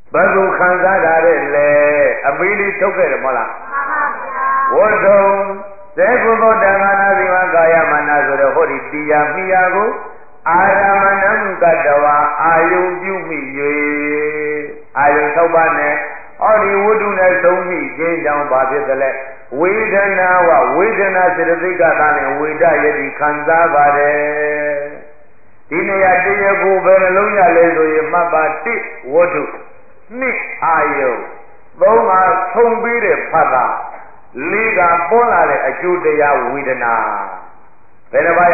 ဘယ်သူခံစားတာလဲအပီးလေးထုတ်ခဲ့တယ်မဟုတ်လားဝတ္ထုံသေကုသောတက္ကနာဇိဝကာယမနာဆိုတဲ့ဟောဒီတရားမိယာကိုအာရမဏံကတဝါအာယုပြုမိ၍အာယု၆ပါးနဲ့ဟောဒီဝတ္ထုနဲ့သုံးမိခြင်းကြောင့်ဘာဖြစ်သလဲဝေဒနာဝဝေဒနာစေတသိက်ကသာနဲ့ဝေဒယတိခံစားပါတယ်ဒီနေရာတရားကိုဘယ်နှလုံးရလဲဆိုရင်မှတ်ပါ1ဝတ္ထု2အာယု3မှာသုံးပြီးတဲ့ဖတ်တာ4ကပေါ်လာတဲ့အကျိုးတရားဝေဒနာဘယ်နှပါးရ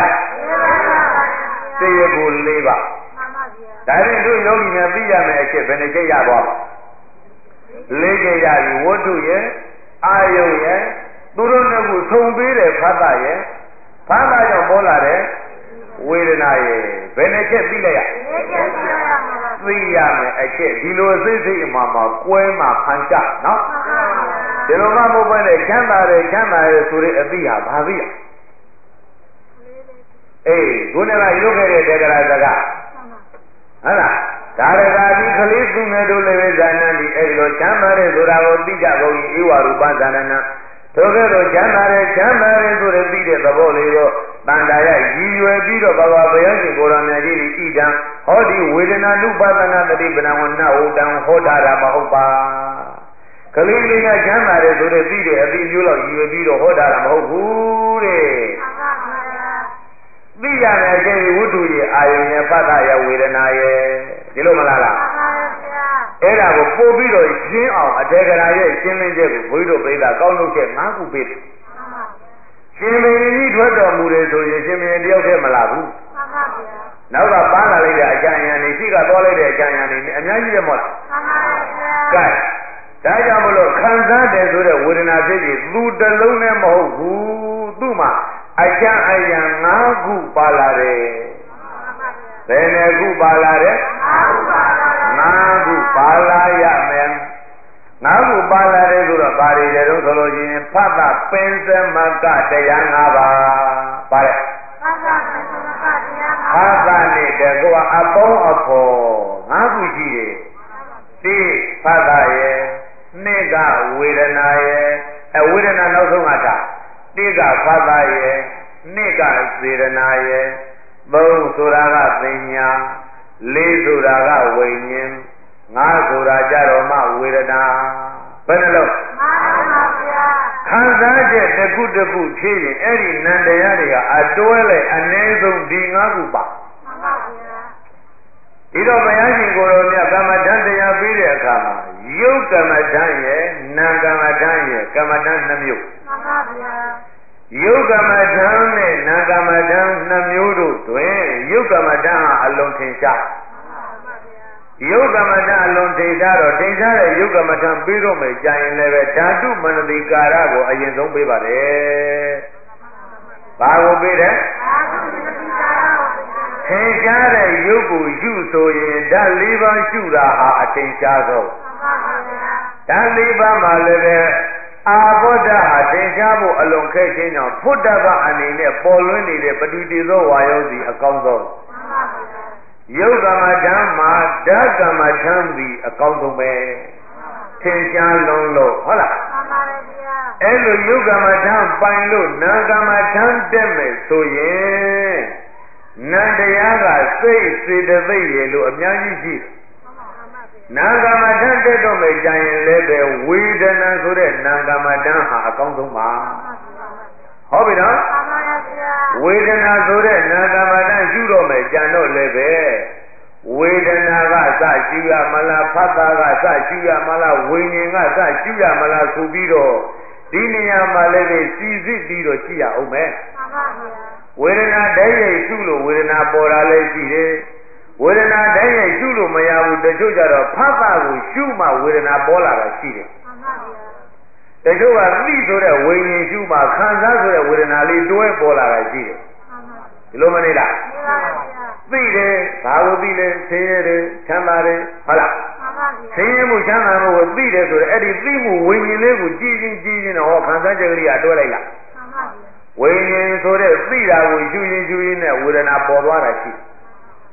တရားကို4ပါဒါရင်တို့ယောဂီများသိရမယ်အချက်ဘယ်နှချက်ရသွား4ချက်ရပြီဝတ္ထုရဲ့အာယုရဲ့သူတို့နှစ်ခုသုံးပြီးတဲ့ဖတ်တာရဲ့ဖတ်တာကြောင့်ပေါ်လာတဲ့ဝေဒနာရဲ့ဘယ်နှချက်သိလိုက်ရသိရမယ်အချက်ဒီလိုစိတ်စိတ်အမှမှာကွဲမှဖန်ကြနော်ဒီလိုမှမဟုတ်ဘဲနဲ့ချမ်းသာတယ်ဆိုတဲ့အသိဟာဘာသိရအေးခုနကရုပ်ခဲ့တဲ့တေကရာစကားဟုတ်လားဒါရကာဒီကလေးသူငယ်တို့လည်းပဲဇာနန်ဒီအဲ့လိုချမ်းသာတယ်ဆိုတာကိုသိကြကုန်၏ဧဝရူပဇာနနာထိုကဲ့သို့ချမ်းသာတယ်ဆိုတဲ့သိတဲ့သဘောလေးတော့တန်တာရရည်ရွယ်ပြီးတော့ဘဂဝါဘုရားရှင်ကိုယ်တော်မြတ်ကြီးဤတံဟောဒီဝေဒနာနုပါဒနာတတိပဏဝနဝတံဟောတာမဟုတ်ပါကလေးလေးကချမ်းသာတယ်ဆိုတဲ့သိတဲ့အသိမျိုးလောက်ရည်ရွယ်ပြီးတော့ဟောတာမဟုတ်ဘူးတဲ့သိရမယ်ကျဝတ္ထုရဲ့အာယုံရဲ့ဖတ်တာရဲ့ဝေဒနာရဲ့ဒီလိုမလားအဲ့ဒါကိုပို့ပြီးတော့ရှင်းအောင်အထေကရာရဲ့ရှင်းလင်းချက်ကိုဘုရားတို့ပြိဿကောင်းလို့ချက်၅ခုပေးတယ်ရှင်မင်းကြီးထွက်တော်မူတယ်ဆိုရင်ရှင်မင်းတယောက်တည်းမလားဘူးမှန်ပါဗျာနောက်ကပန်းလာလိုက်တဲ့အကြံဉာဏ်တွေရှိကသွားလိုက်တဲ့အကြံဉာဏ်တွေအများကြီးပဲမဟုတ်လားမှန်ပါဗျာကဲဒါကြောင့်မလို့ခံစားတယ်ဆိုတဲ့ဝေဒနာစိတ်ကြီးသူတလုံးနဲ့မဟုတ်ဘူးသူ့မှာအကြံအယံ၅ခုပါလာတယ်ဘယ်နှခုပါလာတယ်၅ခုပါလာရမယ်၅ခုပါလာတယ်ဆိုတော့ပါရီတယ်တော့ဆိုလို့ရှိရင်ဖတ်တာပင်စမကတရား၅ပါးပါတယ်ဖတ်တာနဲ့တကွာအပေါင်းအဖော်၅ခုရှိတယ်ဒီဖတ်တာရဲ့နှစ်ကဝေဒနာရဲ့ဝေဒနာနောက်ဆုံးကတာတိကဖတ်တာရဲ့နှစ်ကစေဒနာရဲ့သုံးဆိုတာကပညာလေးဆိုတာကဝိညာဉ်ငါးဆိုတာကြတော့မှဝေဒနာဘယ်နှလုံးမှန်ပါဗျာခံစားချက်တစ်ခုတစ်ခုဖြည့်ရင်အဲ့ဒီနံတရားတွေကအတွဲလိုက်အနည်းဆုံးဒီ၅ခုပါမှန်ပါဗျာဒီတော့ဘုရားရှင်ကိုယ်တော်မြတ်ကမ္မဋ္ဌာန်းတရားပြီးတဲ့အခါမှာယုတ်ကမ္မဋ္ဌာန်းရဲ့နာကမ္မဋ္ဌာန်းရဲ့ကမ္မဋ္ဌာန်း2မျိုးမှန်ပါဗျာယုတ်ကမ္မဋ္ဌာန်းနဲ့နာကမ္မဋ္ဌာန်း2မျိုးတို့တွင်ယုတ်ကမ္မဋ္ဌာန်းဟာအလုံးထင်ရှားယုတ်ကမ္မဋ္ဌာန်းအလုံးထင်ရှားတော့ထင်ရှားတဲ့ယုတ်ကမ္မဋ္ဌာန်းပြီးတော့မယ်ကြာရင်လည်းပဲဓာတုမနတိကာရကိုအရင်ဆုံးပေးပါတယ်။ဘာကိုပေးတယ်။ထင်ရှားတဲ့ယုတ်ကိုယူဆိုရင်ဓာတ်၄ပါးရှုတာဟာအထင်ရှားဆုံး။ဓာတ်၄ပါးမှာလည်းပဲအာဘောဓအထင်ရှားဖို့အလွန်ခက်ခြင်းကြောင့်ဖုဒ္ဓဘအနေနဲ့ပေါ်လွင်နေတဲ့ပဋိတိသောဝါယောစီအကောင်းဆုံးယုတ်ကမ္မဋ္ဌာန်းမှာဓာတ်ကမ္မဋ္ဌာန်းသည်အကောင်းဆုံးပဲထင်ရှားလုံးလို့ဟုတ်လားမှန်ပါဗျာအဲ့လိုယုတ်ကမ္မဋ္ဌာန်းပိုင်လို့နာကမ္မဋ္ဌာန်းတက်မယ်ဆိုရင်နန္တရားကစိတ်စေတသိက်ရဲ့လို့အများကြီးရှိနာကမ္မဋ္ဌာန်းတက်တော့မယ်ကြာရင်လည်းပဲဝေဒနာဆိုတဲ့နာကမ္မဋ္ဌာန်းဟာအကောင်းဆုံးပါဟုတ်ပြီနော်ဝေဒနာဆိုတဲ့နာကမ္မဋ္ဌာန်းရှုတော့မယ်ကြံတော့လည်းပဲဝေဒနာကစရှုရမလားဖတ်တာကစရှုရမလားဝိညာဉ်ကစရှုရမလားဆိုပြီးတော့ဒီနေရာမှာလည်းပဲစီစစ်ပြီးတော့ကြည့်ရအောင်မယ်မှန်ပါဗျာဝေဒနာတည်းရဲ့ရှုလို့ဝေဒနာပေါ်တာလည်းရှိတယ်ဝေဒနာတည်းရဲ့ရှုလို့မရဘူးတချို့ကြတော့ဖတ်တာကိုရှုမှဝေဒနာပေါ်လာတာရှိတယ်မှန်ပါဗျာတချို့ကသိဆိုတဲ့ဝိညာဉ်ရှုမှခံစားဆိုတဲ့ဝေဒနာလေးတွဲပေါ်လာတာရှိတယ်ဒီလိုမနေလားသိတယ်ဘာလို့သိလဲဆင်းရဲတယ်ချမ်းသာတယ်ဟုတ်လားဆင်းရဲမှုချမ်းသာမှုကိုသိတယ်ဆိုတော့အဲ့ဒီသိမှုဝိညာဉ်လေးကိုကြည်ချင်းတော့ခံစားချက်ကလေးကတွဲလိုက်လားဝိညာဉ်ဆိုတဲ့သိတာကိုယူရင်နဲ့ဝေဒနာပေါ်သွားတာရှိ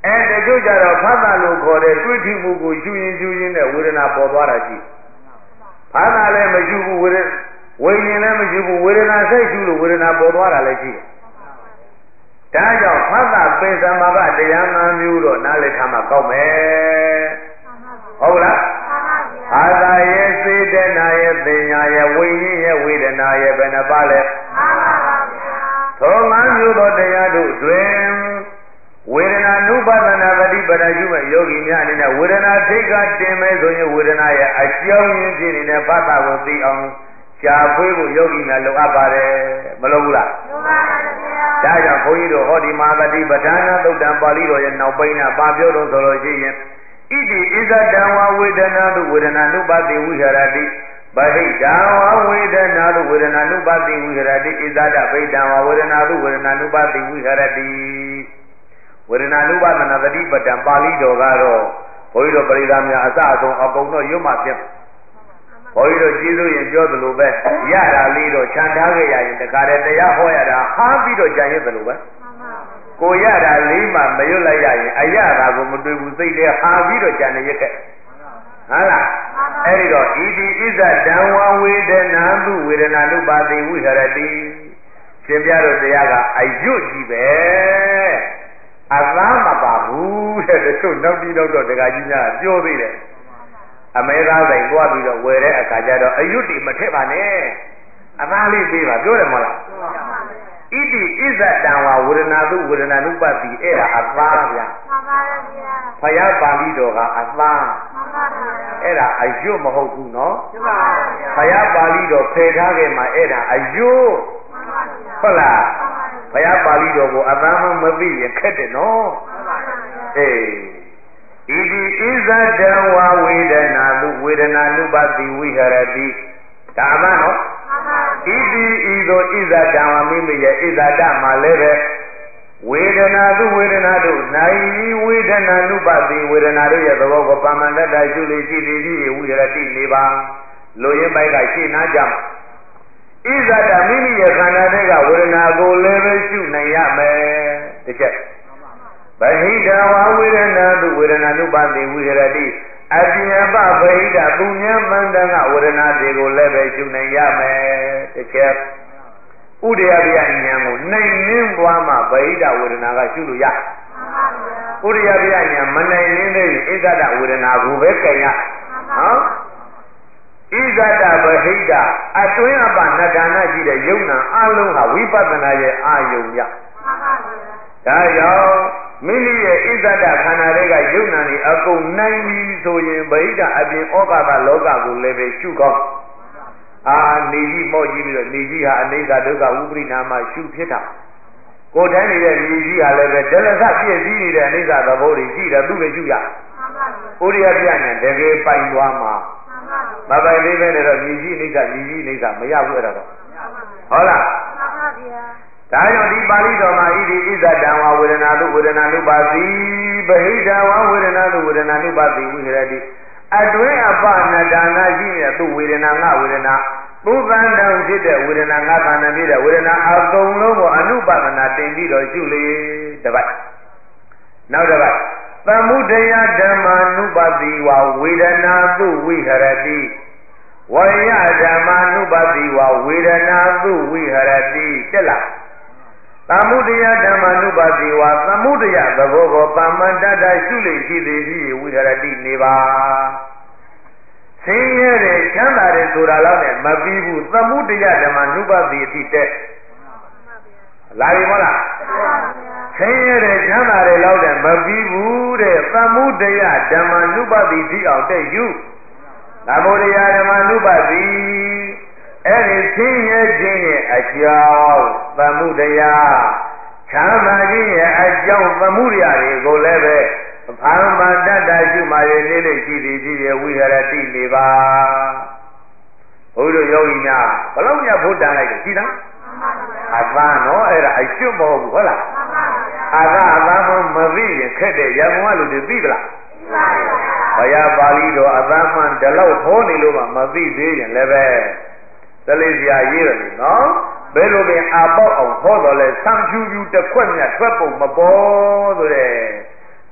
တချို့ကြတော့ဖတ်တာလို့ခေါ်တဲ့တွေးထိမှုကိုရှုရင်နဲ့ဝေဒနာပေါ်သွားတာရှိဖတ်တာလည်းမရှုဘူးဝိညာဉ်လည်းမရှုဘူးဝေဒနာစိတ်ရှုလို့ဝေဒနာပေါ်သွားတာလည်းရှိတယ်ဒါကြောင့်ဖတ်တာပိစမကတရား၅မျိုးတော့နားလည်ထားမှကောက်မယ်ဟုတ်လားအာသာရဲ့စေတနာရဲ့ပညာရဲ့ဝိညာဉ်ရဲ့ဝေဒနာရဲ့ဘယ်နှပါလဲသော၅မျိုးသောတရားတို့တွင်ဝေဒနာနုပါဒနာပฏิပဒါရှုမဲ့ယောဂီများအနေနဲ့ဝေဒနာထိတ်ကတင်မဲ့ဆိုရင်ဝေဒနာရဲ့အကြောင်းရင်းဖြစ်နေတဲ့ဖတ်တာကိုသိအောင်ရှားဖွေးဖို့ယောဂီများလိုအပ်ပါတယ်မလိုဘူးလားလိုပါပါဗျာဒါကြောင့်ဘုန်းကြီးတို့ဟောဒီမာသတိပဋ္ဌာနာသုတ်တံပါဠိတော်ရဲ့နောက်ပိုင်းကပါပြောတော့ဆိုလို့ရှိရင်ဣတိဣဇတံဝဝေဒနာတုဝေဒနာနုပါတိဝိဟရတိဗဟိတံဝဝေဒနာတုဝေဒနာနုပါတိဝိဟရတိဣဇဒဗိတံဝဝေဒနာတုဝေဒနာနုပါတိဝိဟရတိဝေဒနာနုပါဒနာသတိပဋ္ဌာန်ပါဠိတော်ကတော့ဘုန်းကြီးတို့ပရိသတ်များအစအဆုံးအကုန်တော့ရွတ်မှဖြစ်ဘုန်းကြီးတို့ကျေးဇူးရင်ပြောသလိုပဲရတာလေးတော့ခြံထားခဲ့ရရင်တခါတည်းတရားဟောရတာဟာပြီးတော့ကြံရသလိုပဲကိုရတာလေးမှမရွတ်လိုက်ရရင်အရတာကိုမတွေ့ဘူးစိတ်ထဲဟာပြီးတော့ကြံနေရက်ခဲ့ဟုတ်လားအဲ့ဒီတော့ဣတိဣဇတံဝဝေဒနာတုဝေဒနာနုပါတိဝိဟရတိရှင်ပြတို့တရားကအယွတ်ကြီးပဲအသားမပါဘူးတဲ့တချို့နောက်ပြီးတော့ဒကာကြီးများပြောသေးတယ်အမဲသားဆိုင်သွားပြီးတော့ဝယ်တဲ့အခါကျတော့အယွတ်တိမထက်ပါနဲ့အသားလေးပေးပါပြောတယ်မဟုတ်လားဣတိဣဇတံဝဝေဒနာတုဝေဒနာနုပတိအဲ့ဒါအသားဗျာမှန်ပါဗျာဘုရားပါဠိတော်ကအသားမှန်ပါဗျာအဲ့ဒါအယွတ်မဟုတ်ဘူးနော်မှန်ပါဗျာဘုရားပါဠိတော်ဖယ်ထားခဲ့မှာအဲ့ဒါအယွတ်မှန်ပါဗျာဟုတ်လားဘုရားပါဠိတော်ကိုအသားမသိရင်ခက်တယ်နော်မှန်ပါဗျာအေးဣတိဣဇတံဝဝေဒနာတုဝေဒနာနုပတိဝိဟရတိဒါအမှန်နော်ဣတိဤသို့ဣဇတံဝမိမိရဲ့ဣဇတမှာလည်းပဲဝေဒနာတုဝေဒနာတို့နိုင်ဝေဒနာနုပတိဝေဒနာတို့ရဲ့သဘောကိုပါမန္တတရှုလေရှိသည်ကြီးဝိဟရတိနေပါလိုရင်းပိုက်ကရှင်းနာကြမှာဣဇတမိမိရဲ့ခန္ဓာတွေကဝေဒနာကိုလည်းပဲရှုနိုင်ရမယ်တစ်ချက်ဗဟိတဝဝေဒနာတုဝေဒနာနုပတိဝိဟရတိအပြယပဗဟိတသူဉ္ဇမန္တကဝေဒနာတွေကိုလည်းပဲရှုနိုင်ရမယ်တစ်ချက်ဥဒယပြဉာဏ်ကိုနိုင်နှင်းသွားမှဗဟိတဝေဒနာကရှုလို့ရဥဒယပြဉာဏ်မနိုင်နှင်းသေးရင်ဣဇဒဝေဒနာကိုပဲကြင်ရနော်ဣဇဒဗဟိတအတွင်းအပနဒါနရှိတဲ့ယုံနာအလုံးဟာဝိပဿနာရဲ့အာယုံရဒါကြောင့်မိမိရဲ့ဣဇဒခန္ဓာတွေကယုံနာနေအကုန်နိုင်ပြီဆိုရင်ဗဟိတအပြင်ဩကာသလောကကိုလည်းပဲရှုကောင်းနေကြီးမော့ကြီးပြီးတော့နေကြီးဟာအနိစ္စဒုက္ခဝိပရိနာမရှုဖြစ်တာကိုယ်တိုင်းနေတဲ့နေကြီးဟာလည်းပဲဒလသပြည့်စည်နေတဲ့အနိစ္စသဘောတွေရှိတယ်သူလည်းရှုရဥရိယပြညာတကယ်ပိုင်သွားမှာမပိုင်သေးပဲနဲ့တော့နေကြီးအနိစ္စနေကြီးအနိစ္စမရဘူးအဲ့ဒါတော့ဟုတ်လားမှန်ပါဗျာဒါကြောင့်ဒီပါဠိတော်မှာဣတိဣဇတံဝဝေဒနာတုဝေဒနာနုပါတိဗဟိတံဝဝေဒနာတုဝေဒနာနုပါတိဝိဟရတိအတွင်းအပနဒါနရှိတဲ့သူဝေဒနာငါဝေဒနာသုသန္တံဖြစ်တဲ့ဝေဒနာငါသန္တံဖြစ်တဲ့ဝေဒနာအကုန်လုံးကိုအနုပါဒနာတင်ပြီးတော့ရှုလေတပတ်နောက်တစ်ပတ်သမုဒယဓမ္မာနုပါတိဝဝေဒနာတုဝိဟရတိဝယဓမ္မာနုပါတိဝဝေဒနာတုဝိဟရတိတက်လားသမုဒယဓမ္မနုပါတိဝသမုဒယသဘောကိုပါမန္တတရှုလေရှိသည်ကြီးဝိဟရတိနေပါဆင်းရဲတဲ့ချမ်းသာတဲ့ဆိုတာလောက်နဲ့မပြီးဘူးသမုဒယဓမ္မနုပါတိအထိတက်လာပြီမဟုတ်လားဆင်းရဲတဲ့ချမ်းသာတဲ့လောက်နဲ့မပြီးဘူးတဲ့သမုဒယဓမ္မနုပါတိထိအောင်တက်ယူသမုဒယဓမ္မနုပါတိအဲ့ဒီဆင်းရဲခြင်းရဲ့အကြောင်းသမုဒယချမ်းသာခြင်းရဲ့အကြောင်းသမုဒယတွေကိုလည်းပဲဘာမှတတ်တာရှိမှရနေလေရှိသည်ကြီးရဲ့ဝိဟရတိနေပါဘုရားယောဂီများဘလောက်များဖို့တန်လိုက်တယ်ရှိလားအသာနော်အဲ့ဒါအရှုမဟုတ်ဘူးဟုတ်လားအသာမသိရင်ခက်တယ်ရံကုန်ကလူတွေသိသလားဘုရားပါဠိတော်အသာမှန်ဒီလောက်ဟောနေလို့မှမသိသေးရင်လည်းပဲသလေးစရာရေးတယ်နော်ဘယ်လိုပင်အာပေါက်အောင်ဟောတော်လဲဆံဖြူဖြူတစ်ခွက်မြတ်ထွက်ပုံမပေါ်ဆိုတဲ့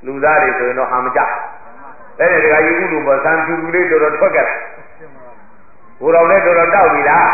လူသားတွေဆိုရင်တော့ဟာမကြတဲ့တခါကြီးဥလူပေါ်ဆန်းဖြူဖြူလေးတော်တော်ထွက်ကြတယ်ဘိုးတော်လည်းတော်တော်တောက်ပြီလား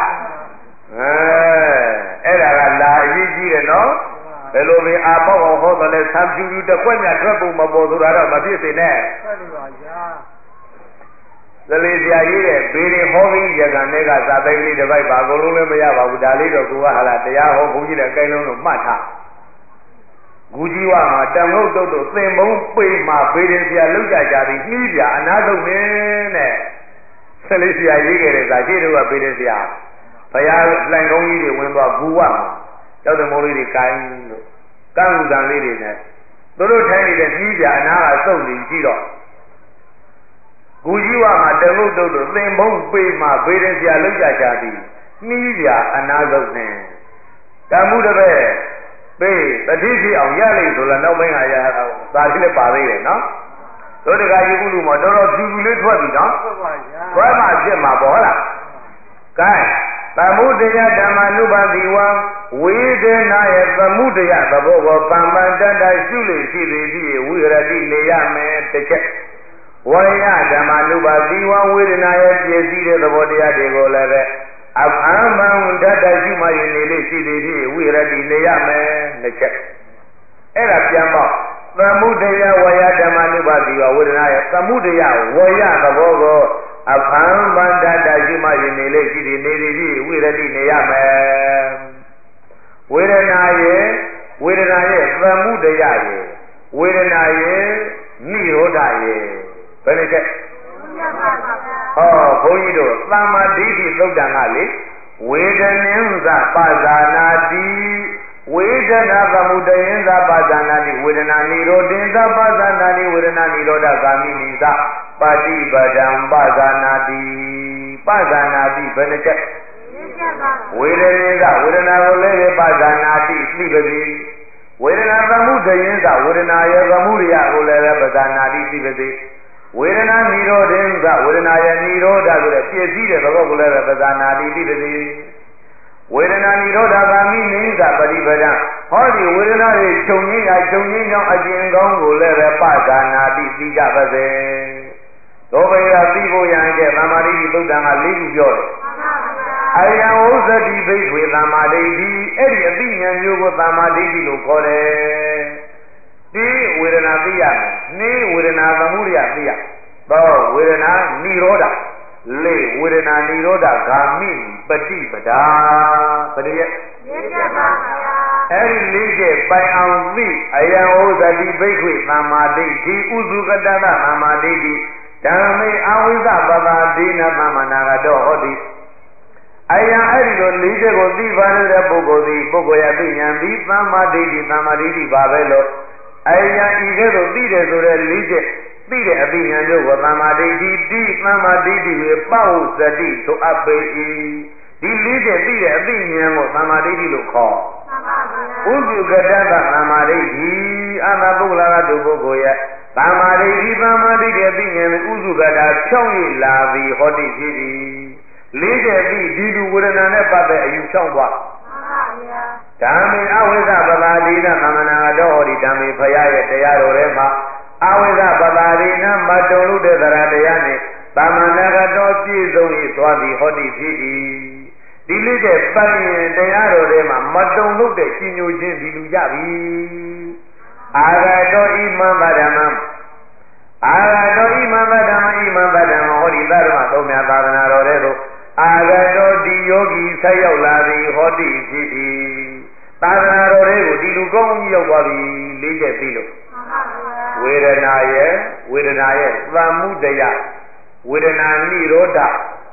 အဲ့ဒါကလာအရေးကြီးတယ်နော်ဘယ်လိုပဲအာပေါက်အောင်ဟောတော့လဲဆန်းဖြူဖြူတစ်ခွက်မြတ်ထွက်ဖို့မပေါ်ဆိုတာတော့မဖြစ်စေနဲ့ဟုတ်ပါဗျာသလေးဆရာကြီးတဲ့ဘေးရင်ဟောပြီးရကံတွေကစာသိကလေးတစ်ပိုက်ပါအကုန်လုံးလည်းမရပါဘူးဒါလေးတော့ကိုကဟာလာတရားဟောဘုန်းကြီးလည်းအကိုင်းလုံးလို့မှတ်ထားဂူကြီးဝမှာတန်ငုတ်တုတ်တို့သင်မုံပိမှဘေးရင်ဆရာလောက်ကြသည်နှီးပြအနာထုတ်နေနဲ့သလေးဆရာရေးခဲ့တဲ့စာရှိတို့ကဘေးရင်ဆရာဘုရားလှိုင်ကုန်းကြီးတွေဝင်သွားဂူဝမှာကျောက်တမိုးလေးတွေကိုင်းလို့ကံဥဒံလေးတွေနဲ့သူတို့ထိုင်နေတဲ့နှီးပြအနာကစုပ်နေကြည့်တော့ဂူကြီးဝမှာတငုတ်တုတ်တို့သင်မုံပိမှဘေးရင်ဆရာလောက်ကြသည်နှီးပြအနာထုတ်နေတမှုတပည့်ပေးတတိရှိအောင်ရလိမ့်ဆိုလားနောက်ပိုင်းကရသာတိလည်းပါသေးတယ်နော်တို့တကကြီးဥလူမတော်တော်ဖြူဖြူလေးထွက်ပြီနော်ထွက်မှဖြစ်မှာပေါ့ဟုတ်လားကဲသမုဒယဓမ္မနုပါတိဝံဝေဒေနာရဲ့သမုဒယသဘောကိုပံပန်တတရှုလေရှိသည်ဖြစ်ဝိရတိနေရမယ်တစ်ချက်ဝရဓမ္မနုပါတိဝံဝေဒနာရဲ့ပြည့်စည်တဲ့သဘောတရားတွေကိုလည်းပဲအဖမ်းပန်တတရှုမှရင်နေလေရှိသည်ဖြစ်ဝိရတိနေရမယ်တစ်ချက်အဲ့ဒါပြန်ပေါ့သမုဒယဝရဓမ္မနုပါတိဝဝေဒနာရဲ့သမုဒယဝရသဘောကိုအဖမ်းပန်တတရှုမှရင်နေလေရှိသည်နေသည်ဖြစ်ဝိရတိနေရမယ်ဝေဒနာရဲ့သမုဒယရဲ့ဝေဒနာရဲ့နိရောဓရဲ့ဘယ်နဲ့ချက်ဟောဘုန်းကြီးတို့သမ္မာဒိဋ္ဌိသုတ်တံကလေဝေဒနင်းသပါဇာနာတိဝေဒနာသမုဒယင်းသပါဇာနာတိဝေဒနာနိရောဓင်သပါဇာနာတိဝေဒနာနိရောဓဂာမိနိသပါတိပဒံပါဇာနာတိပါဇာနာတိဘယ်နဲ့ချက်ဝေဒနင်းသဝေဒနာကိုလည်းပါဇာနာတိသိပါသည်ဝေဒနာသမုဒယင်းသဝေဒနာရဲ့သမုဒယကိုလည်းပါဇာနာတိသိပါသည်ဝေဒနာနိရောဓင်္ဂဝေဒနာရဲ့နိရောဓဆိုတဲ့ပြည့်စည်တဲ့သဘောကိုလည်းပဇာနာတိတိတိဝေဒနာနိရောဓဂာမိနိစ္စပฏิပဒံဟောဒီဝေဒနာတွေခြုံငင်းရာခြုံငင်းကြောင်းအကျဉ်ကောင်းကိုလည်းပဲပဇာနာတိသိကြပါစေသောဘယသိဖို့ရန်ကဲသမာဓိသုတ်တံက၄ခုပြောတယ်အယံဥစ္စတိဘိက္ခွေသမာဓိတိအဲ့ဒီအသိဉာဏ်မျိုးကိုသမာဓိတိလို့ခေါ်တယ်ဒီဝေဒနာသိရမယ်နေဝေဒနာသမုဒယသိရသောဝေဒနာနိရောဓလေဝေဒနာနိရောဓဂာမိပฏิပဒါပရိယ၄ချက်ပါဗျာအဲ့ဒီ၄ချက်ပိုင်အောင်သိအယံဩဇတိဘိက္ခွေသမ္မာဒိဋ္ဌိဥစုကတ္တသမ္မာဒိဋ္ဌိဓမ္မေအဝိဇ္ဇပပါဒိနသမ္မာနာကတော့ဟောတိအယံအဲ့ဒီလို၄ချက်ကိုသိပါတဲ့ပုဂ္ဂိုလ်သည်ပုဂ္ဂိုလ်ရဲ့သိဉာဏ်သည်သမ္မာဒိဋ္ဌိပါပဲလို့အယံဤကဲ့သို့သိတယ်ဆိုတဲ့၄ချက်သိတဲ့အသိဉာဏ်တို့ကိုသမ္မာဒိဋ္ဌိတိသမ္မာဒိဋ္ဌိကိုပောက်စတိဆိုအပ်ပေ၏ဒီ၄ချက်သိတဲ့အသိဉာဏ်ကိုသမ္မာဒိဋ္ဌိလို့ခေါ်ဥစုကတ္တသမ္မာဒိဋ္ဌိအမပုဂ္ဂလာကတုပုဂ္ဂိုလ်ရဲ့သမ္မာဒိဋ္ဌိအသိဉာဏ်ဥစုကတ္တဖြောင်းရလာသည်ဟောတိဖြစ်၏၄ချက်သိဒီလူဝေဒနာနဲ့ပတ်သက်အယူဖြောင်းသွားဓမ္မေအဝိဇ္ဇပပါဒိနသမဏတော်ဟောဒီဓမ္မေဖရာရဲ့တရားတော်ထဲမှာအဝိဇ္ဇပပါဒိနမတုံလို့တဲ့တရားနဲ့သမဏတော်ပြည့်စုံ၏သွားသည်ဟောဒီဖြစ်၏ဒီလေးတဲ့ပိုင်ရင်တရားတော်ထဲမှာမတုံလို့တဲ့ရှင်ညိုခြင်းဒီလူရပြီအာဂတောဣမံဗဒမံအာဂတောဣမံဗဒမံဟောဒီသရမသုံးများသာသနာတော်ထဲသို့အာဂတောဒီယောဂီဆက်ရောက်လာသည်ဟောတိဖြစ်၏သာသနာတော်တွေကိုဒီလူကောင်းကြီးရောက်သွားပြီ၄ချက်သိလို့ဝေဒနာရဲ့သမုဒယဝေဒနာနိရောဓ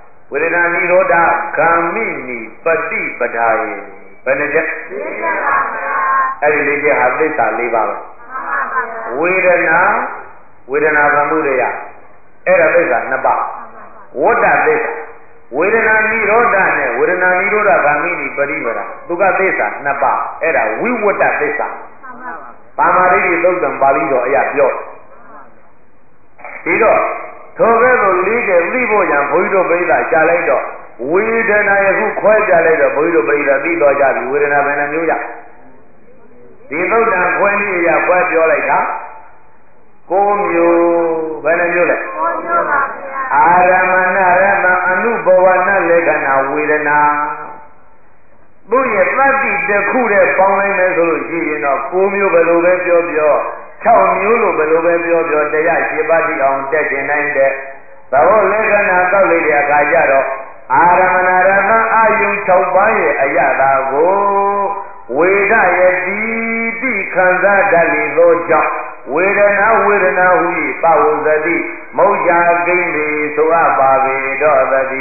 ဂာမိနိပฏิပဒါယေဘယ်နှချက်၄ချက်ပါဗျာအဲ့ဒီ၄ချက်ဟာသစ္စာ၄ပါးပဲဝေဒနာသမုဒယအဲ့ဒါသစ္စာ2ပါးဝတ္တသစ္စာဝေဒနာနိရောဓနဲ့ဝေဒနာနိရောဓဂာမိနိပฏิပဒါသူကသစ္စာ2ပါးအဲ့ဒါဝိဝတ္တသစ္စာပါမာရိတိသုတ်တံပါဠိတော်အရာပြောဒီတော့ထိုကဲ့သို့၄ချက်သိဖို့ရန်ဘုန်းကြီးတို့ပြိဿရှားလိုက်တော့ဝေဒနာယခုခွဲကြလိုက်တော့ဘုန်းကြီးတို့ပြိဿသိတော်ကြပြီဝေဒနာဘယ်နှမျိုးရဒီသုတ်တံခွဲနည်းအရာခွဲပြောလိုက်တာကိုမျိုးဘယ်နှမျိုးလဲကိုမျိုးပါဗျာအာရမဏရတအနုဘဝနလေခဏဝေဒနာသူ့ရဲ့သတ္တိတစ်ခုတည်းပေါင်းလိုက်မယ်ဆိုလို့ရှိရင်တော့9မျိုးဘယ်လိုပဲပြောပြော6မျိုးလို့ဘယ်လိုပဲပြောပြောတရား7ပါးတိအောင်တက်ကျင်နိုင်တဲ့သဘောလက္ခဏာတောက်လိုက်တဲ့အခါကျတော့အာရမဏရတအာယုံ6ပါးရဲ့အယတာကိုဝေဒရဲ့တိတိခံစားတတ်လေသောကြောင့်ဝေဒနာဟူ၏ပဝဇ္ဇတိမௌဇာကိဉ္စီဆိုအပ်ပါပေတော့သတိ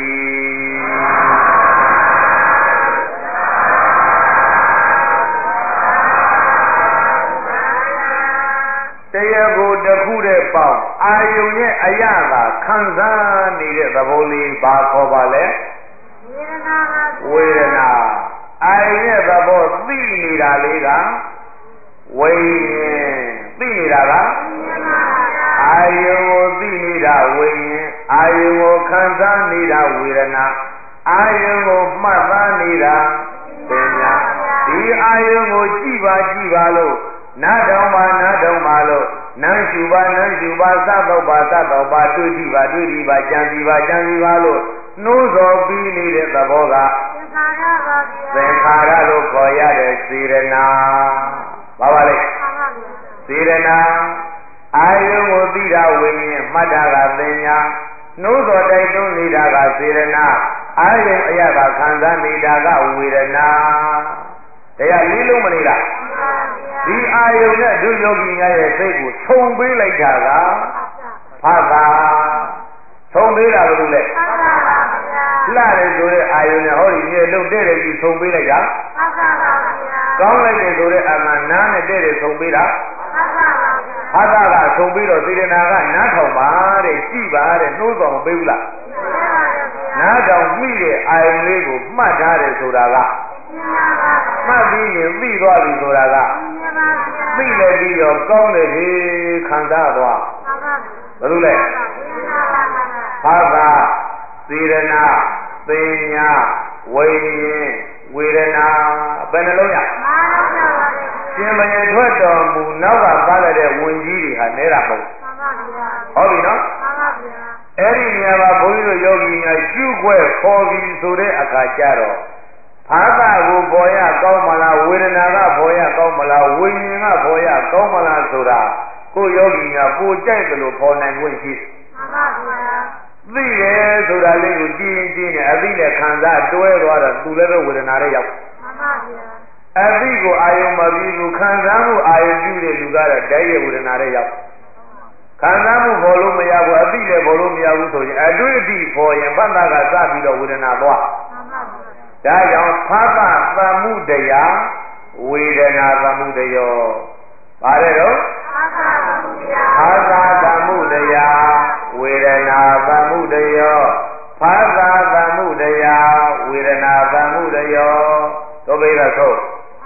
တရားကိုတစ်ခုတည်းပေါင်းအာယုံရဲ့အယတာခံစားနေတဲ့သဘောလေးဘာခေါ်ပါလဲဝေဒနာအာယုံရဲ့သဘောသိနေတာလေးကဝိညာဉ်သိနေတာကအာယုံကိုသိနေတာဝိညာဉ်အာယုံကိုခံစားနေတာဝေဒနာအာယုံကိုမှတ်သားနေတာပညာဒီအာယုံကိုကြည့်ပါလို့နားထောင်ပါလို့နမ်းရှူပါစတော့ပါတွေ့ကြည့်ပါကြံစီပါလို့နှိုးဆော်ပြီးနေတဲ့သဘောကသင်္ခါရလို့ခေါ်ရတဲ့စေရနာဘာပါလဲစေရနာအာယုံကိုသိတာဝိညာဉ်မှတ်တာကသင်ညာနှိုးဆော်တိုက်တွန်းနေတာကစေရနာအာယုံအရသာခံစားနေတာကဝေဒနာတရားလေးလုံးမနေလားဒီအာယုံနဲ့ဒုယောဂီများရဲ့စိတ်ကိုခြုံပေးလိုက်တာကဖတ်တာခြုံပေးတာဘယ်လိုလဲလှတယ်ဆိုတဲ့အာယုံနဲ့ဟောဒီမြေလုံးတဲ့တယ်ကြီးခြုံပေးလိုက်တာကောင်းလိုက်တယ်ဆိုတဲ့အမှန်နားနဲ့တဲ့တယ်ခြုံပေးတာဖတ်တာကခြုံပေးတော့စေတနာကနားထောင်ပါတဲ့ကြည့်ပါတဲ့နှိုးဆောင်မပေးဘူးလားနားထောင်မိတဲ့အာယုံလေးကိုမှတ်ထားတယ်ဆိုတာကမှတ်ပြီးရင်သိသွားပြီဆိုတာကသိလည်းပြီးတော့ကောင်းတယ်ဒီခံစားသွားဘယ်လိုလဲဘာသာစေရနာပညာဝိညာဉ်ဝေဒနာဘယ်နှလုံးရရှင်မရေထွက်တော်မူနောက်ကပါလာတဲ့ဝင်ကြီးတွေဟာနေတာမဟုတ်ဟုတ်ပြီနော်အဲ့ဒီနေရာမှာဘုန်းကြီးတို့ယောဂီများရှုခွဲခေါ်ပြီးဆိုတဲ့အခါကျတော့ဘာသာကိုပေါ်ရကောင်းမလားဝေဒနာကပေါ်ရကောင်းမလားဝိညာဉ်ကပေါ်ရကောင်းမလားဆိုတာကိုယ်ယောဂီများပူကြိုက်တယ်လို့ပေါ်နိုင်ခွင့်ရှိတယ်သိတယ်ဆိုတာလေးကိုကြည့်နေအသိနဲ့ခံစားတွဲသွားတော့သူလည်းပဲဝေဒနာတွေရောက်အသိကိုအာယုံမပြီးဘူးခံစားမှုအာယုံပြုတဲ့လူကတော့ဓာတ်ရဲ့ဝေဒနာတွေရောက်ခံစားမှုပေါ်လို့မရဘူးအသိလည်းပေါ်လို့မရဘူးဆိုရင်အတွေ့အထိပေါ်ရင်ဘတ်သားကစပြီးတော့ဝေဒနာသွားဒါကြောင့်ဖသသမှုတရားဝေဒနာသမှုတရားပါတယ်တော့ဖသသမှုတရားဝေဒနာသမှုတရားဖသသမှုတရားဝေဒနာသမှုတရားတို့ပြေတော့ဆို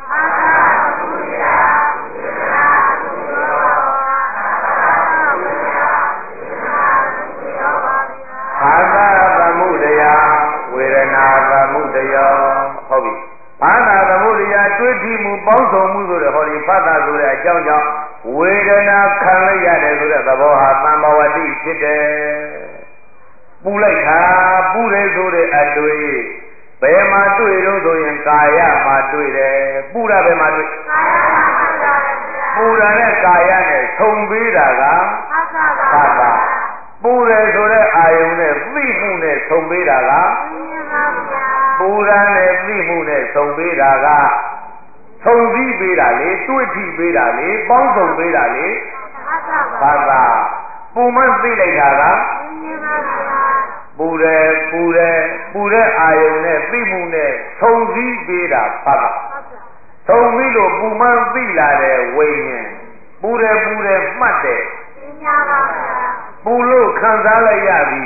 ဖသသမှုတရားဝေဒနာသမှုတရားဟုတ်ပြီဘာသာသမှုတရားတွေ့ထိမှုပေါင်းစုံမှုဆိုတဲ့ဟောဒီဖတ်တာဆိုတဲ့အကြောင်းကြောင့်ဝေဒနာခံလိုက်ရတယ်ဆိုတဲ့သဘောဟာသံဃဝတိဖြစ်တယ်ပူလိုက်တာပူတယ်ဆိုတဲ့အတွေ့ဘယ်မှာတွေ့လို့ဆိုရင်ကာယမှာတွေ့တယ်ပူတာဘယ်မှာတွေ့ပူတာနဲ့ကာယနဲ့ထုံပေးတာကဖတ်တာပူတယ်ဆိုတဲ့အာယုံနဲ့သိမှုနဲ့ထုံပေးတာကပူရန်နဲ့သိမှုနဲ့ဆုံပေးတာကဆုံစည်းပေးတာလေတွေ့ထိပေးတာလေပေါင်းစုံပေးတာလေဘာသာပူမသိလိုက်တာကပူတဲ့အာယုံနဲ့သိမှုနဲ့ဆုံစည်းပေးတာဘာသာဆုံပြီးလို့ပူမသိလာတဲ့ဝိညာဉ်ပူတယ်မှတ်တယ်ပူလို့ခံစားလိုက်ရပြီ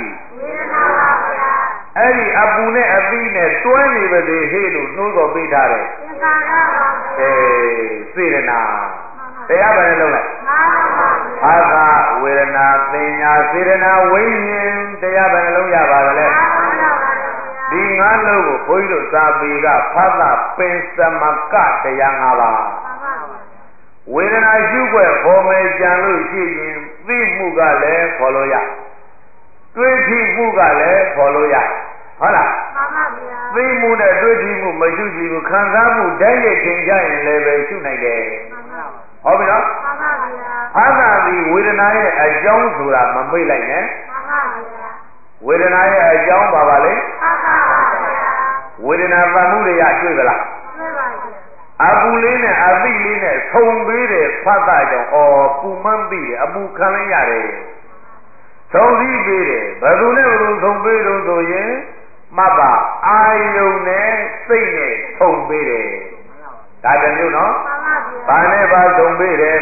အဲ့ဒီအပူနဲ့အသီးနဲ့တွဲနေပါစေဟေ့လို့နှိုးတော်ပေးထားတယ်စေရနာတရားပဲလုံးလိုက်အာသာဝေဒနာပညာစေရနာဝိညာဉ်တရားပဲလုံးရပါကြလဲဒီငါးလုံးကိုဘုန်းကြီးတို့စာပေကဖသပင်သမကတရား၅ပါးဝေဒနာရှုွက်ပေါ်မယ်ကြံလို့ရှိရင်ပသိမှုကလည်းခေါ်လို့ရတွေးကြည့်မှုကလည်းခေါ်လို့ရဟုတ်လားမှန်ပါဗျာသိမှုနဲ့တွေးကြည့်မှုမရှိကြည့်ဘူးခံစားမှုဓာတ်ရဲ့ချိန်ကြရင်လည်းပဲရှုနိုင်တယ်ဟုတ်ပြီနော်မှန်ပါဗျာဖာသာသည်ဝေဒနာရဲ့အကြောင်းဆိုတာမမေ့လိုက်နဲ့မှန်ပါဗျာဝေဒနာရဲ့အကြောင်းပါပါလေမှန်ပါဗျာဝေဒနာသမှုတွေရတွေ့ကြလားတွေ့ပါဗျာအပူလေးနဲ့အသိလေးနဲ့ဆုံပေးတယ်ဖတ်တာကြောင့်ပူမှန်းပြီးအပူခံလိုက်ရတယ်ဆုံစည်းပေးတယ်ဘယ်သူနဲ့ဘယ်သူဆုံပေးလို့ဆိုရင်မှတ်ပါအာယုန်နဲ့စိတ်နဲ့ဆုံပေးတယ်ဒါတမျိုးနော်ဘာနဲ့ပါဆုံပေးတယ်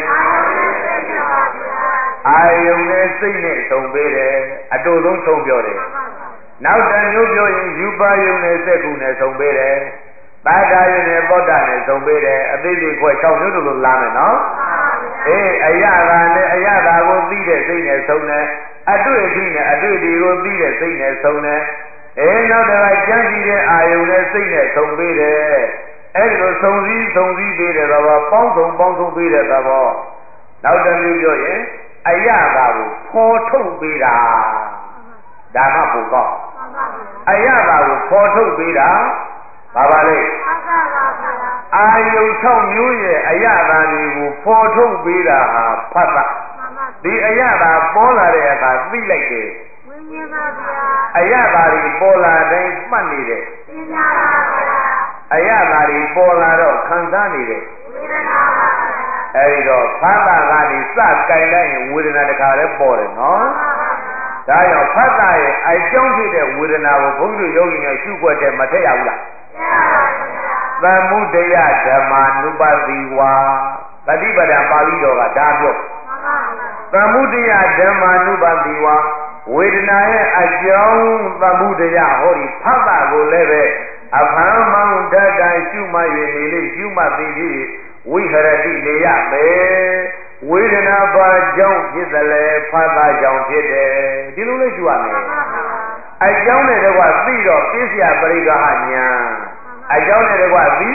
အာယုန်နဲ့စိတ်နဲ့ဆုံပေးတယ်အတူဆုံးဆုံပြောတယ်နောက်တမျိုးပြောရင်ယူပါယုန်နဲ့စက်ကူနဲ့ဆုံပေးတယ်သာတာယုန်နဲ့သောတာနဲ့ဆုံပေးတယ်အသေးသေးခွဲ6မျိုးတို့လိုလာမယ်နော်အေးအရသာနဲ့အရသာကိုသိတဲ့စိတ်နဲ့ဆုံတယ်အတွေ့အထိနဲ့အတွေ့ဒီကိုသိတဲ့စိတ်နဲ့ဆုံတယ်နောက်တစ်ခါကြံ့ကြည့်တဲ့အာယုန်နဲ့စိတ်နဲ့ဆုံပေးတယ်အဲဒီလိုဆုံစည်းပေးတဲ့သဘောပေါင်းစုံပေးတဲ့သဘောနောက်တစ်မျိုးပြောရင်အရသာကိုဖော်ထုတ်ပေးတာဒါမှပိုကောင်းအရသာကိုဖော်ထုတ်ပေးတာဘာပါလဲအာယုန်6မျိုးရဲ့အရသာတွေကိုဖော်ထုတ်ပေးတာဟာဖတ်တာဒီအရသာပေါ်လာတဲ့အခါသိလိုက်တယ်ဝိညာဉ်ပါဗျာအရသာတွေပေါ်လာတိုင်းမှတ်နေတယ်ပညာပါဗျာအရသာတွေပေါ်လာတော့ခံစားနေတယ်ဝေဒနာပါဗျာအဲဒီတော့ဖတ်တာကနေစကြိုင်လိုက်ရင်ဝေဒနာတစ်ခါလဲပေါ်တယ်နော်ဒါကြောင့်ဖတ်တာရဲ့အကြောင်းဖြစ်တဲ့ဝေဒနာကိုဘုန်းကြီးတို့ယောဂီများရှုွက်တယ်မထည့်ရဘူးလားသမ္မုဒယဓမ္မာနုပတိဝါတတိပဒံပါဠိတော်ကဒါပြောသမ္မုဒယဓမ္မာနုပတိဝါဝေဒနာရဲ့အကြောင်းသမ္မုဒယဟောဒီဖတ်တာကိုလည်းပဲအဖမ်းမောင်းတတ်တိုင်းရှုမှတ်၍နေလေရှုမှတ်သိပြီးဝိဟရတိနေရမယ်ဝေဒနာပါကြောင့်ဖြစ်တယ်လေဖတ်တာကြောင့်ဖြစ်တယ်ဒီလိုလေးရှုရမယ်အကြောင်းနဲ့တကွသိတော့ပြည့်စရာပရိက္ခဟညာအကြောင်းနဲ့တကွသိ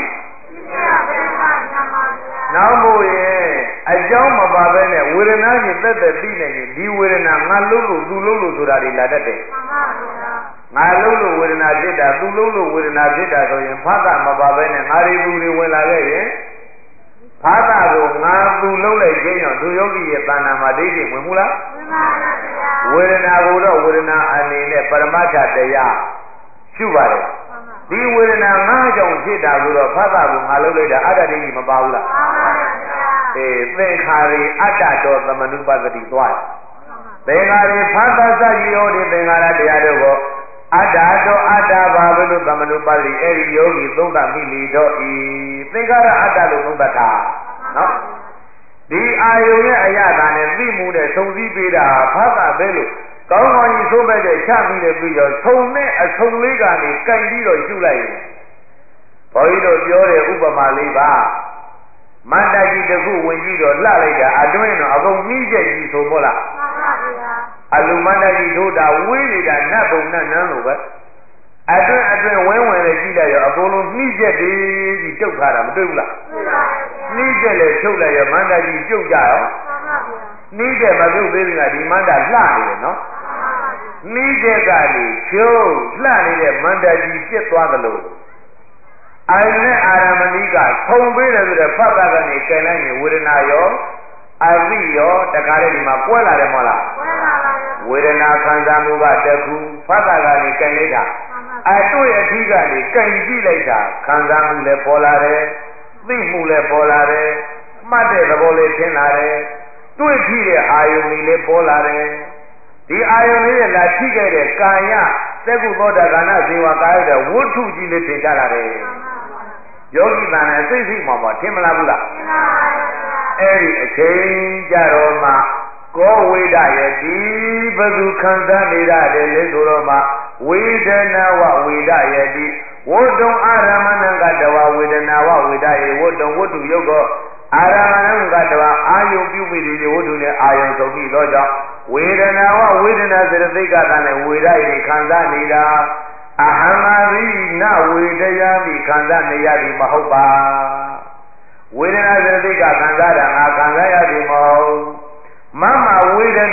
နောက်မို့ရင်အကြောင်းမပါဘဲနဲ့ဝေဒနာကြီးသက်သက်သိနေရင်ဒီဝေဒနာငါလုံးလို့သူလုံးလို့ဆိုတာတွေလာတတ်တယ်ငါလုံးလို့ဝေဒနာဖြစ်တာသူလုံးလို့ဝေဒနာဖြစ်တာဆိုရင်ဖတ်တာမပါဘဲနဲ့ငါတွေသူတွေဝင်လာခဲ့ရင်ဖတ်တာကိုငါသူလုံးလိုက်ခြင်းကြောင့်သူယောဂီရဲ့တဏ္ဍာမှာဒိဋ္ဌိဝင်မှုလားဝင်ပါပါဗျာဝေဒနာကိုတော့ဝေဒနာအနေနဲ့ပရမတ္ထတရားရှုပါတယ်ဒီဝေဒနာငါကြောင့်ဖြစ်တာဆိုတော့ဖတ်တာကိုငါလုံးလိုက်တာအတ္တဒိဋ္ဌိမပါဘူးလားပါပါဗျာသင်္ခါရိအတ္တတော်သမနုပသတိသွားသင်္ခါရိဖတ်တာစကြီးရောဒီသင်္ခါရတရားတို့ကိုအတ္တတော်အတ္တဘာပဲလို့သမနုပတိအဲ့ဒီယောဂီသုံးသမိလီတော့ဤသင်္ခါရအတ္တလို့သုံးသတာနော်ဒီအာယုံရဲ့အရသာနဲ့သိမှုနဲ့သုံးစည်းပေးတာဖတ်တာပဲလို့ကောင်းကောင်းကြီးသုံးမဲ့တဲ့ချပြီးတဲ့ပြီးတော့သုံနဲ့အဆုံလေးကနေကြိုင်ပြီးတော့ရှုလိုက်ရင်ဘုန်းကြီးတို့ပြောတဲ့ဥပမာလေးပါမန္တကြီးတစ်ခုဝင်ကြည့်တော့လှလိုက်တာအတွင်းတော့အကုန်နှီးချက်ကြီးဆိုမို့လားမှန်ပါဗျာအလူမန္တကြီးတို့တာဝေးနေတာနတ်ဘုံနတ်နန်းလိုပဲအတွင်းဝင်းဝင်လေးကြည့်လိုက်ရောအကုန်လုံးနှီးချက်တွေကြီးတုတ်ထားတာမတွေ့ဘူးလားတွေ့ပါဗျာနှီးချက်လည်းထုတ်လိုက်ရောမန္တကြီးပြုတ်ကြရောမှန်ပါဗျာနှီးချက်မပြုတ်သေးဘူးလားဒီမန္တလှနေတယ်နော်နှီးချက်ကနေဖြုတ်လှနေတဲ့မန္တကြီးပြစ်သွားသလိုအာယုန်နဲ့အာရမဏိကထုံပေးတယ်ဆိုတဲ့ဖတ်တာကနေကျန်လိုက်ရင်ဝေဒနာရောအသိရောတခါလေဒီမှာကွဲလာတယ်မဟုတ်လားကွဲလာပါဘူးဝေဒနာခံစားမှုကတခုဖတ်တာကနေကျန်လိုက်တာအတွေ့အထိကနေကျန်ကြည့်လိုက်တာခံစားမှုလည်းပေါ်လာတယ်သိမှုလည်းပေါ်လာတယ်မှတ်တဲ့သဘောလေးထင်လာတယ်တွေ့ကြည့်တဲ့အာယုန်လေးလည်းပေါ်လာတယ်ဒီအာယုန်လေးနဲ့လာထိခဲ့တဲ့ကာယသက္ကုသောတာကဏဇေဝကာယတဲ့ဝဋ္ထုကြီးလေးထင်ရှားလာတယ်ယောဂီတန်နဲ့စိတ်စိတ်မှာပါထင်မလားဘူးလားထင်ပါပါဗျာအဲ့ဒီအချိန်ကြတော့မှကောဝေဒရဲ့ဒီဘသူခံစားနေရတယ်လေဆိုတော့မှဝေဒနာဝဝေဒရဲ့ဒီဝတ္တုံအာရမဏကတဝဝေဒနာဝဝေဒရဲ့ဝတ္တုံဝတ္ထုယုတ်ကောအာရမဏကတဝအာယုပြုမိဒီဝတ္ထုနဲ့အာယုဆုံးပြီးတော့ကြောင့်ဝေဒနာဝဝေဒနာစေတသိက်ကတည်းကဝေဒရဲ့ခံစားနေတာအဟံမာရိနဝေဒယာမိခံစားနေရသည်မဟုတ်ပါဝေဒနာစေတသိက်ကခံစားတာငါခံစားရသည်မဟုတ်မမဝေဒ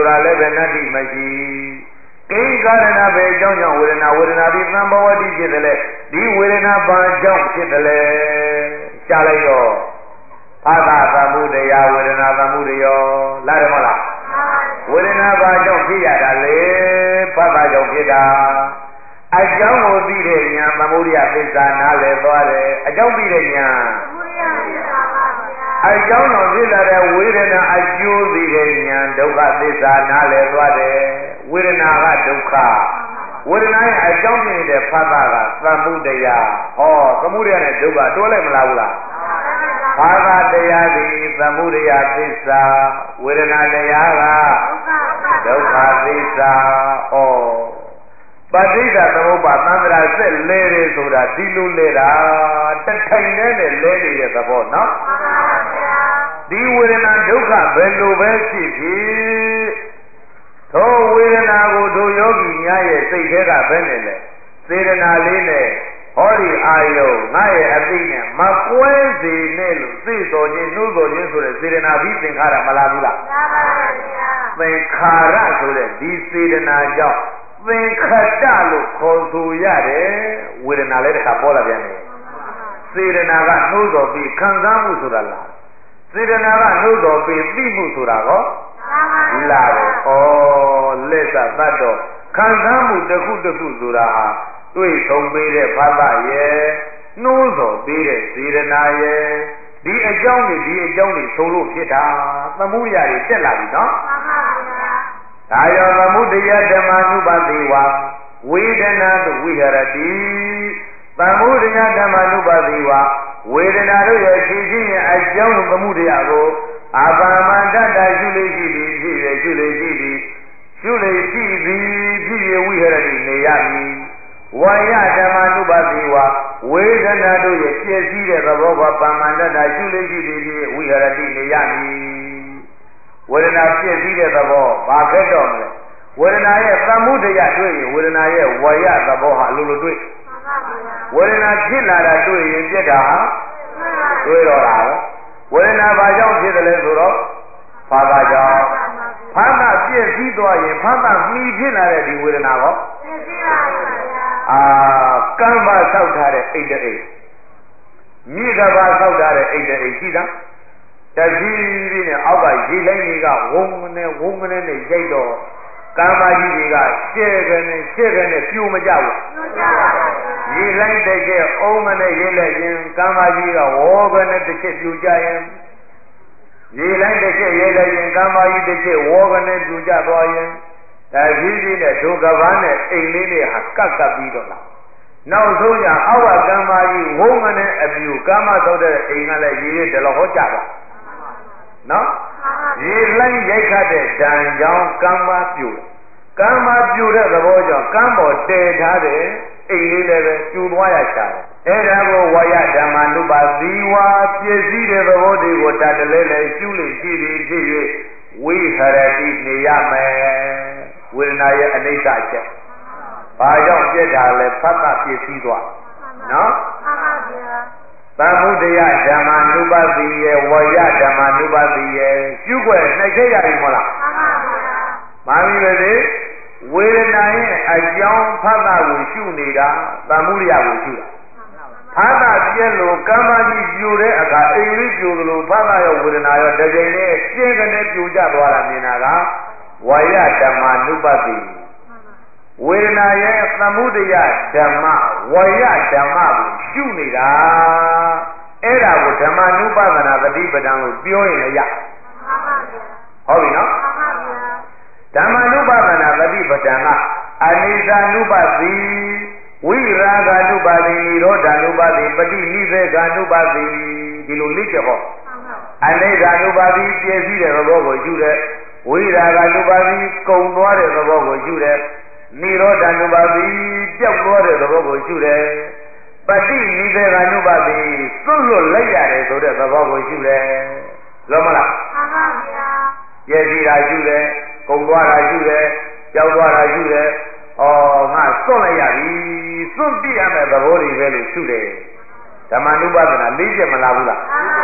ဆိုတာလည်းပဲနတ္တိမရှိကိဉ္ကာရဏပဲအကြောင်းကြောင့်ဝေဒနာဒီသံဘဝတိဖြစ်တယ်လေဒီဝေဒနာဘာကြောင့်ဖြစ်တယ်လဲရှားလိုက်တော့ဖသသမှုတရားဝေဒနာသမှုတရားလားတယ်မဟုတ်လားဝေဒနာဘာကြောင့်ဖြစ်ရတာလဲဖသကြောင့်ဖြစ်တာအကြောင်းကိုသိတဲ့ဉာဏ်သမုဒိယသစ္စာနားလည်သွားတယ်အကြောင်းသိတဲ့ဉာဏ်သမုဒိယသစ္စာပါဗျာအကြောင်းတော်ဖြစ်လာတဲ့ဝေဒနာအကျိုးသိတဲ့ဉာဏ်ဒုက္ခသစ္စာနားလည်သွားတယ်ဝေဒနာကဒုက္ခဝေဒနာရဲ့အကြောင်းဖြစ်နေတဲ့ဖသကသမုဒယဟောသမုဒယနဲ့ဒုက္ခတွဲလိုက်မလားဘူးလားဖသတရားသည်သမုဒယသစ္စာဝေဒနာတရားကဒုက္ခသစ္စာဟောပဋိစ္စသမုပ္ပါသံဃာဆက်လဲတယ်ဆိုတာဒီလိုလဲတာတထိုင်နဲ့လဲနေတဲ့သဘောနော်ဒီဝေဒနာဒုက္ခဘယ်လိုပဲဖြစ်ဖြစ်သောဝေဒနာကိုတို့ယောဂီများရဲ့စိတ်ထဲကဘယ်နဲ့လဲစေတနာလေးနဲ့ဟောဒီအာယုငါရဲ့အသိနဲ့မကွဲစေနဲ့လို့သိတော်ခြင်းနှိုးတော်ခြင်းဆိုတဲ့စေတနာပြီးသင်္ခါရမလားဘူးလားမှန်ပါဗျာသင်္ခါရဆိုတဲ့ဒီစေတနာကြောင့်သင်္ခတလို့ခေါ်ဆိုရတယ်ဝေဒနာလည်းတစ်ခါပေါ်လာပြန်တယ်စေတနာကနှိုးတော်ပြီးခံစားမှုဆိုတာလားစေတနာကနှိုးတော်ပြီးသိမှုဆိုတာကောလာတယ်ဩလက်စသတ်တော်ခံစားမှုတစ်ခုတစ်ခုဆိုတာဟာတွေ့ဆုံးပေးတဲ့ဖသရဲ့နှိုးတော်ပေးတဲ့စေတနာရဲ့ဒီအကြောင်းတွေဆိုလို့ဖြစ်တာသမုဒိယတွေတက်လာပြီနော်မှန်ပါဗျာဒါကြောင့်သမုဒိယဓမ္မနုပါတိဝါဝေဒနာသို့ဝိဟရတိသမုဒိယဓမ္မနုပါတိဝါဝေဒနာတို့ရဲ့ဖြစ်ခြင်းရဲ့အကြောင်းသမုဒိယကိုအာပါမန္တတရှုလေရှိသည်ဖြစ်ရရှုလေရှိသည်ဖြစ်ရဝိဟရတိနေရမည်ဝါယဓမ္မနုပါတိဝါဝေဒနာတို့ရဲ့ပြည့်စည်တဲ့သဘောကပါမန္တတရှုလေရှိသည်ဖြစ်ဝိဟရတိနေရမည်ဝေဒနာပြည့်စည်တဲ့သဘောဘာခက်တော့မလဲဝေဒနာရဲ့သမုဒယတွေ့ရင်ဝေဒနာရဲ့ဝါယသဘောဟာအလိုလိုတွေ့ဝေဒနာဖြစ်လာတာတွေ့ရင်ပြက်တာတွေ့တော့တာဝေဒနာဘာကြောင့်ဖြစ်တယ်လဲဆိုတော့ဖာသာကြောင့်ဖာသာပြည့်စည်သွားရင်ဖာသာမှီဖြစ်လာတဲ့ဒီဝေဒနာကောပြည့်စည်ပါဗျာကံမဆောက်ထားတဲ့အိတ်တဲ့အိတ်မြေကဘာဆောက်ထားတဲ့အိတ်တဲ့အိတ်ရှိတာတကြီးနဲ့အောက်ကရေလိုင်းတွေကဝုံမနဲ့နဲ့ရိုက်တော့ကံမကြီးတွေကရှဲကနေပြိုမကြဘူးရေလိုင်းတဲ့ကျအုံးမနဲ့ရေးလိုက်ရင်ကံမကြီးကဝေါကနေတစ်ချက်ပြိုကြရင်ရေလိုင်းတစ်ချက်ရေးလိုက်ရင်ကံမကြီးတစ်ချက်ဝေါကနေပြိုကြသွားရင်တကြီးနဲ့ဒုကဘာနဲ့အိမ်လေးတွေဟာကပ်ပြီးတော့လာနောက်ဆုံးညအောက်ကကံမကြီးဝုံမနဲ့အပြိုကံမသောတဲ့အိမ်ကလည်းရေတွေတလဟောကြပါနော်ရေလိုင်းရိုက်ခတ်တဲ့ဓာန်ကြောင့်ကံမပြိုတဲ့သဘောကြောင့်ကံပေါ်တည်ထားတဲ့အိမ်လေးလည်းပဲပြိုသွားရရှာတယ်အဲဒါကိုဝါယဓမ္မနုပါသီဝါပြည့်စည်တဲ့သဘောတွေကိုတတ်တလဲလဲရှုလို့ရှိသည်ဖြစ်၍ဝိဟရတိနေရမယ်ဝေဒနာရဲ့အနိစ္စအချက်ဘာကြောင့်ပြက်တာလဲဖတ်တာပြည့်စည်သွားနော်မှန်ပါဗျာသမုဒယဓမ္မနုပါတိရဲ့ဝါယဓမ္မနုပါတိရဲ့ရှုွက်နှိုက်ခဲ့ရပြီမဟုတ်လားမှန်ပါဗျာမာမီပဲလေဝေဒနာရဲ့အကြောင်းဖတ်တာကိုရှုနေတာသမုဒယကိုရှုတာဖတ်တာပြည့်လို့ကမ္မကြီးပြိုတဲ့အခါအိမ်လေးပြိုလို့ဖတ်တာရောဝေဒနာရောတစ်ချိန်နဲ့ရှင်းကနေပြိုကျသွားတာမြင်တာကဝါယဓမ္မနုပါတိဝေဒနာရဲ့သမုဒယဓမ္မဝါယဓမ္မကိုရှုနေတာအဲ့ဒါကိုဓမ္မနုပါဒနာတတိပဒံကိုပြောရင်လည်းရဟုတ်ပြီနော်ဓမ္မနုပါဒနာတတိပဒံကအနိစ္စနုပါတိဝိရာဂနုပါတိနိရောဓနုပါတိပฏิနိစေဂနုပါတိဒီလိုလိချက်ဟောအနိစ္စနုပါတိပြည့်စည်တဲ့သဘောကိုရှုတဲ့ဝိရာဂနုပါတိကုံသွားတဲ့သဘောကိုရှုတဲ့နိရောဓ ानु ပါတိပြောက်သွားတဲ့သဘောကိုရှုတယ်ပฏิနိဒေဂ ानु ပါတိသွတ်လွတ်လိုက်ရတယ်ဆိုတဲ့သဘောကိုရှုတယ်လောမလားမှန်ပါဗျာပြည့်စည်တာရှုတယ်ကုံသွားတာရှုတယ်ပြောက်သွားတာရှုတယ်ဩငါသွတ်လိုက်ရပြီသွတ်ပြရမယ့်သဘောတွေပဲလို့ရှုတယ်ဓမ္မ ानु ပါဒနာလေးချက်မလားဘူးလားမှန်ပါဗျာ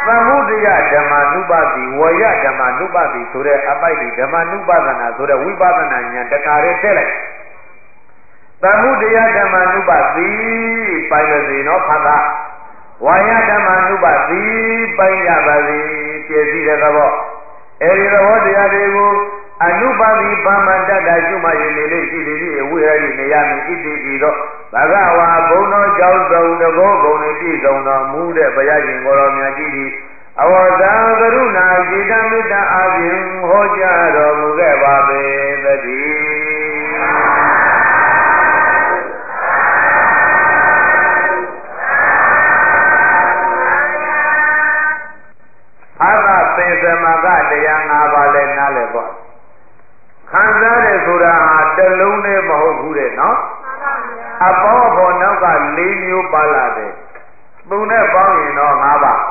သမုဒယဓမ္မနုပတိဝယဓမ္မနုပတိဆိုတဲ့အပိုက်ဒီဓမ္မနုပဒနာဆိုတဲ့ဝိပဿနာဉာဏ်တခါတည်းထည့်လိုက်သမုဒယဓမ္မနုပတိပိုင်လို့စီနော်ဖတ်တာဝါယဓမ္မနုပတိပိုင်ရပါစေပြည့်စည်တဲ့သဘောအဲဒီသဘောတရားတွေကိုအနုပါတိဗမ္မတတ္တရှုမှရနေလို့ရှိသည်ဖြင့်ဝိရတိနေရမည်ဣတိဤသောဘဂဝါဘုံတော်ကြောင့်သုံးတကောဂုံနှင့်ပြည့်စုံတော်မူတဲ့ဘုရားရှင်ကိုယ်တော်မြတ်ကြီးသည်အဝဇံကရုဏာจิตမေတ္တာအပြင်ဟောကြားတော်မူခဲ့ပါပေသတည်းအာသပိသမကတရား၅ပါးလဲနားလည်ပေါ့ခံစားတယ်ဆိုတာဟာတစ်လုံးနဲ့မဟုတ်ဘူးတဲ့နော်အပေါင်းအဖော်နောက်က၄မျိုးပါလာတယ်သူနဲ့ပေါင်းရင်တော့၅ပါး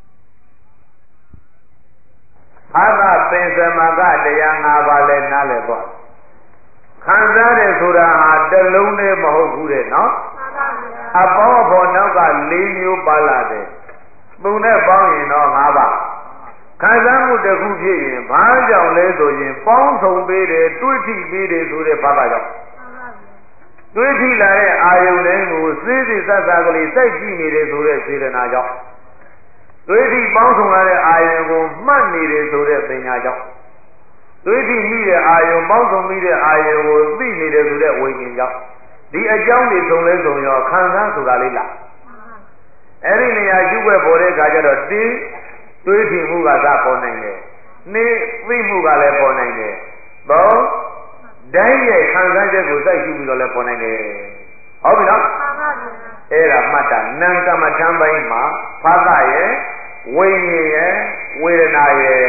အာသပိသမကတရား၅ပါးလဲနားလည်ပေါ့ခံစားတယ်ဆိုတာဟာတစ်လုံးနဲ့မဟုတ်ဘူးတဲ့နော်အပေါင်းအဖော်နောက်က၄မျိုးပါလာတယ်သူနဲ့ပေါင်းရင်တော့၅ပါးခံစားမှုတစ်ခုဖြစ်ရင်ဘာကြောင့်လဲဆိုရင်ပေါင်းစုံပေးတယ်တွေးထိပေးတယ်ဆိုတဲ့ဘာသာကြောင့်တွေးထိလာတဲ့အာယုန်တွေကိုစေးစေးစပ်စပ်ကလေးစိုက်ကြည့်နေတယ်ဆိုတဲ့စေတနာကြောင့်တွေးထိပေါင်းစုံလာတဲ့အာယုန်ကိုမှတ်နေတယ်ဆိုတဲ့ပညာကြောင့်တွေးထိမိတဲ့အာယုန်ပေါင်းစုံမိတဲ့အာယုန်ကိုသိနေတယ်ဆိုတဲ့ဝိညာဉ်ကြောင့်ဒီအကြောင်းတွေစုံလဲစုံရောခံစားဆိုတာလေးလားအဲ့ဒီနေရာကျုပ်ွယ်ပေါ်တဲ့အခါကျတော့တင်းတွေးထင်မှုကစပေါ်နိုင်တယ်။နေသိမှုကလည်းပေါ်နိုင်တယ်။သုံးတိုင်းရဲ့ခံစားချက်ကိုစိုက်ကြည့်ပြီးတော့လည်းပေါ်နိုင်တယ်။ဟုတ်ပြီနော်။မှန်ပါဗျာ။အဲ့ဒါမှတ်တာနံကမ္မထံပိုင်းမှာဖသရဲ့ဝိညာဉ်ရဲ့ဝေဒနာရဲ့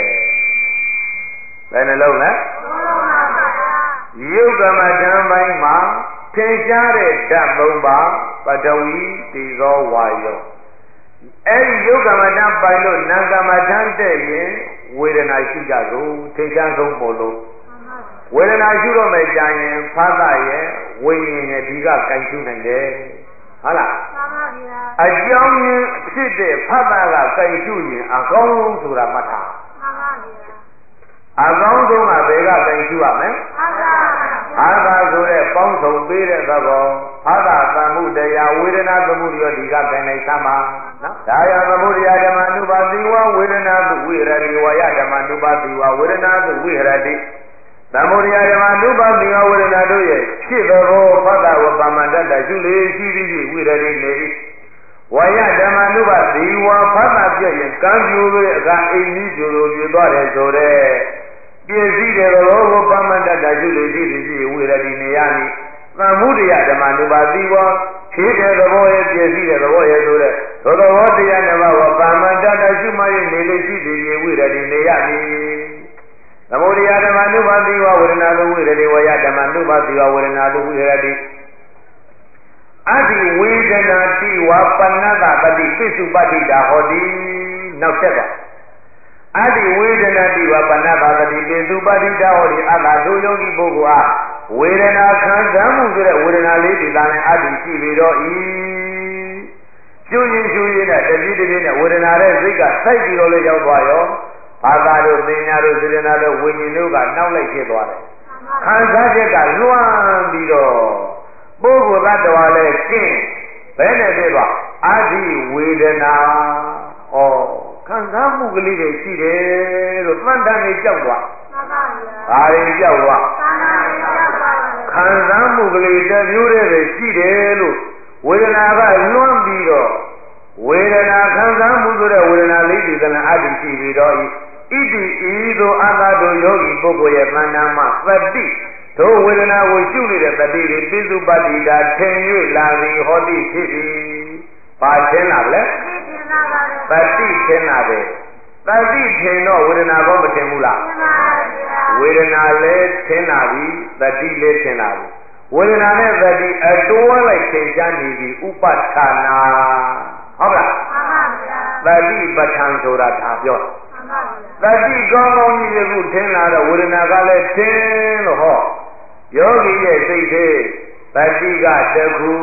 ဘယ်နှလုံးလဲ။မှန်ပါဗျာ။ယုတ်ကမ္မထံပိုင်းမှာထင်ရှားတဲ့ဓာတ်၃ပါးပထဝီတေဇောဝါယောအဲဒီယုတ်ကမ္မဋ္ဌာန်းပိုင်လို့နာကမ္မဋ္ဌာန်းတဲ့ရင်ဝေဒနာရှိကြစို့ထင်ရှားဆုံးပေါ်လို့ဝေဒနာရှိတော့မယ်ကြာရင်ဖသရဲ့ဝိညာဉ်ရဲ့ဒီကကြိုင်ရှုနိုင်တယ်ဟုတ်လားမှန်ပါဗျာအကြောင်းရင်းဖြစ်တဲ့ဖသကကြိုင်ရှုရင်အကောင်းဆုံးဆိုတာမှတ်ထားမှန်ပါဗျာအကောင်းဆုံးကဘယ်ကကြိုင်ရှုရမလဲအာသာဆိုတဲ့ပေါင်းစုံပေးတဲ့သဘောအာသာသမှုတရားဝေဒနာသမှုရောဒီကခိုင်နိုင်သမှာနော်ဒါယသမှုတရားဓမ္မနုပါတိဝဝေဒနာသုဝိရတိဝါယဓမ္မနုပါတိဝဝေဒနာသုဝိရတိသမှုတရားဓမ္မနုပါတိဝဝေဒနာတို့ရဲ့ဖြစ်သောဖသဝပမန္တတရှုလေရှိသည်ဖြင့်ဝိရတိနေ၏ဝါယဓမ္မနုပါတိဝဖသပြည့်ရင်ကံပြိုသောအခါအိမ်ကြီးကျိုးလိုပြသွားတယ်ဆိုတဲ့ပြည့်စည်တဲ့ဘောကိုပမန္တတရှုလေရှိသည်ဖြင့်ဝိရတိနေရမည်သမှုတရားဓမ္မနုပါတိဝဖြည့်တဲ့သဘောရဲ့ပြည့်စည်တဲ့သဘောရဲ့ဆိုတဲ့သောသောတရားဓမ္မဝပမန္တတရှုမှရင်နေလေရှိသည်ဖြင့်ဝိရတိနေရမည်သမုဒယဓမ္မနုပါတိဝဝေဒနာသုဝိရတိဝယဓမ္မနုပါတိဝဝေဒနာသုဝိရတိအတိဝေဒနာတိဝပဏ္ဏတပတိပိစုပတိတာဟောတိနောက်ဆက်ပါအတိဝေဒနာတိဝပဏ္ဏတပတိပိစုပတိတာဟောတိအတ္တဒုယောဂီပုဂ္ဂိုလ်အားဝေဒနာခံစားမှုဆိုတဲ့ဝေဒနာလေးဒီသားနဲ့အတိရှိပြီးတော့ဤကျွင်းရင်နဲ့တတိတတိနဲ့ဝေဒနာရဲ့စိတ်ကစိုက်ပြီးတော့လည်းရောက်သွားရောဘာသာတို့သင်ညာတို့စေတနာတို့ဝိညာဉ်တို့ကနောက်လိုက်ဖြစ်သွားတယ်ခံစားချက်ကလွှမ်းပြီးတော့ပုဂ္ဂိုလ်သတ္တဝါလည်းကျင့်ဘယ်နဲ့ဖြစ်သွားအာဓိဝေဒနာဩခံစားမှုကလေးတွေရှိတယ်လို့သံတန်ကြီးကြောက်သွားမှန်ပါဗျာဘာတွေကြောက်သွားခံစားမှုကလေးတစ်မျိုးတည်းပဲရှိတယ်လို့ဝေဒနာကလွှမ်းပြီးတော့ဝေဒနာခံစားမှုဆိုတဲ့ဝေဒနာလေးဒီကလည်းအတ္တိရှိပြီးတော့ဣတိဤသို့အတ္တတို့ယောဂီပုဂ္ဂိုလ်ရဲ့တဏ္ဍာမှာသတိတို့ဝေဒနာကိုရှုနေတဲ့တတိတွေပိစုပတ္တိတာထင်၍လာသည်ဟောတိဖြစ်သည်။ဘာထင်လာလဲ။တတိထင်လာတယ်။တတိထင်တော့ဝေဒနာကောမထင်ဘူးလား။ထင်ပါဗျာ။ဝေဒနာလည်းထင်လာပြီတတိလည်းထင်လာပြီ။ဝေဒနာနဲ့တတိအတွဲလိုက်သင်ကြားနေပြီဥပဋ္ဌာနာဟုတ်လား။မှန်ပါဗျာ။တတိပဋ္ဌာန်ဆိုတာဒါပြောတတိကောင်းကောင်းကြီးယခုထင်လာတော့ဝေဒနာကလည်းထင်လို့ဟောယောဂီရဲ့စိတ်သေးတတိကတခုတ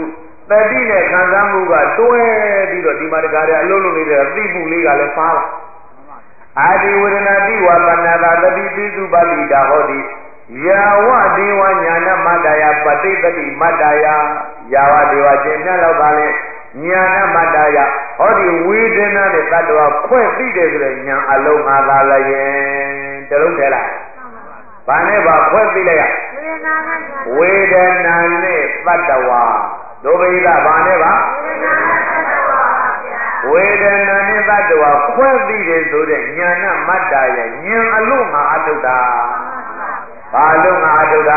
တတိနဲ့ခံစားမှုကတွဲပြီးတော့ဒီမှာတခါတည်းအလုံးလုံးနေတဲ့သိမှုလေးကလည်းပါလာအာဒီဝေဒနာတိဝပဏ္ဏတာတတိပိစုပါဠိတာဟောတိယာဝဒေဝညာဏမတ္တယပဋိသတိမတ္တယယာဝဒေဝရှင်မြတ်လောက်ပါလေညာဏမတ္တယဟောဒီဝေဒနာနဲ့တတ္တဝါခွဲသိတယ်ဆိုတဲ့ညာအလုံးငါသာလည်းတလုံးထဲလိုက်ဘာနဲ့ပါခွဲသိလိုက်ရဝေဒနာနဲ့တတ္တဝါဒုဗိဒဘာနဲ့ပါဝေဒနာနဲ့တတ္တဝါခွဲသိတယ်ဆိုတဲ့ညာဏမတ္တယညာအလုံးငါအတုတာဘာလို့ငါအတုတာ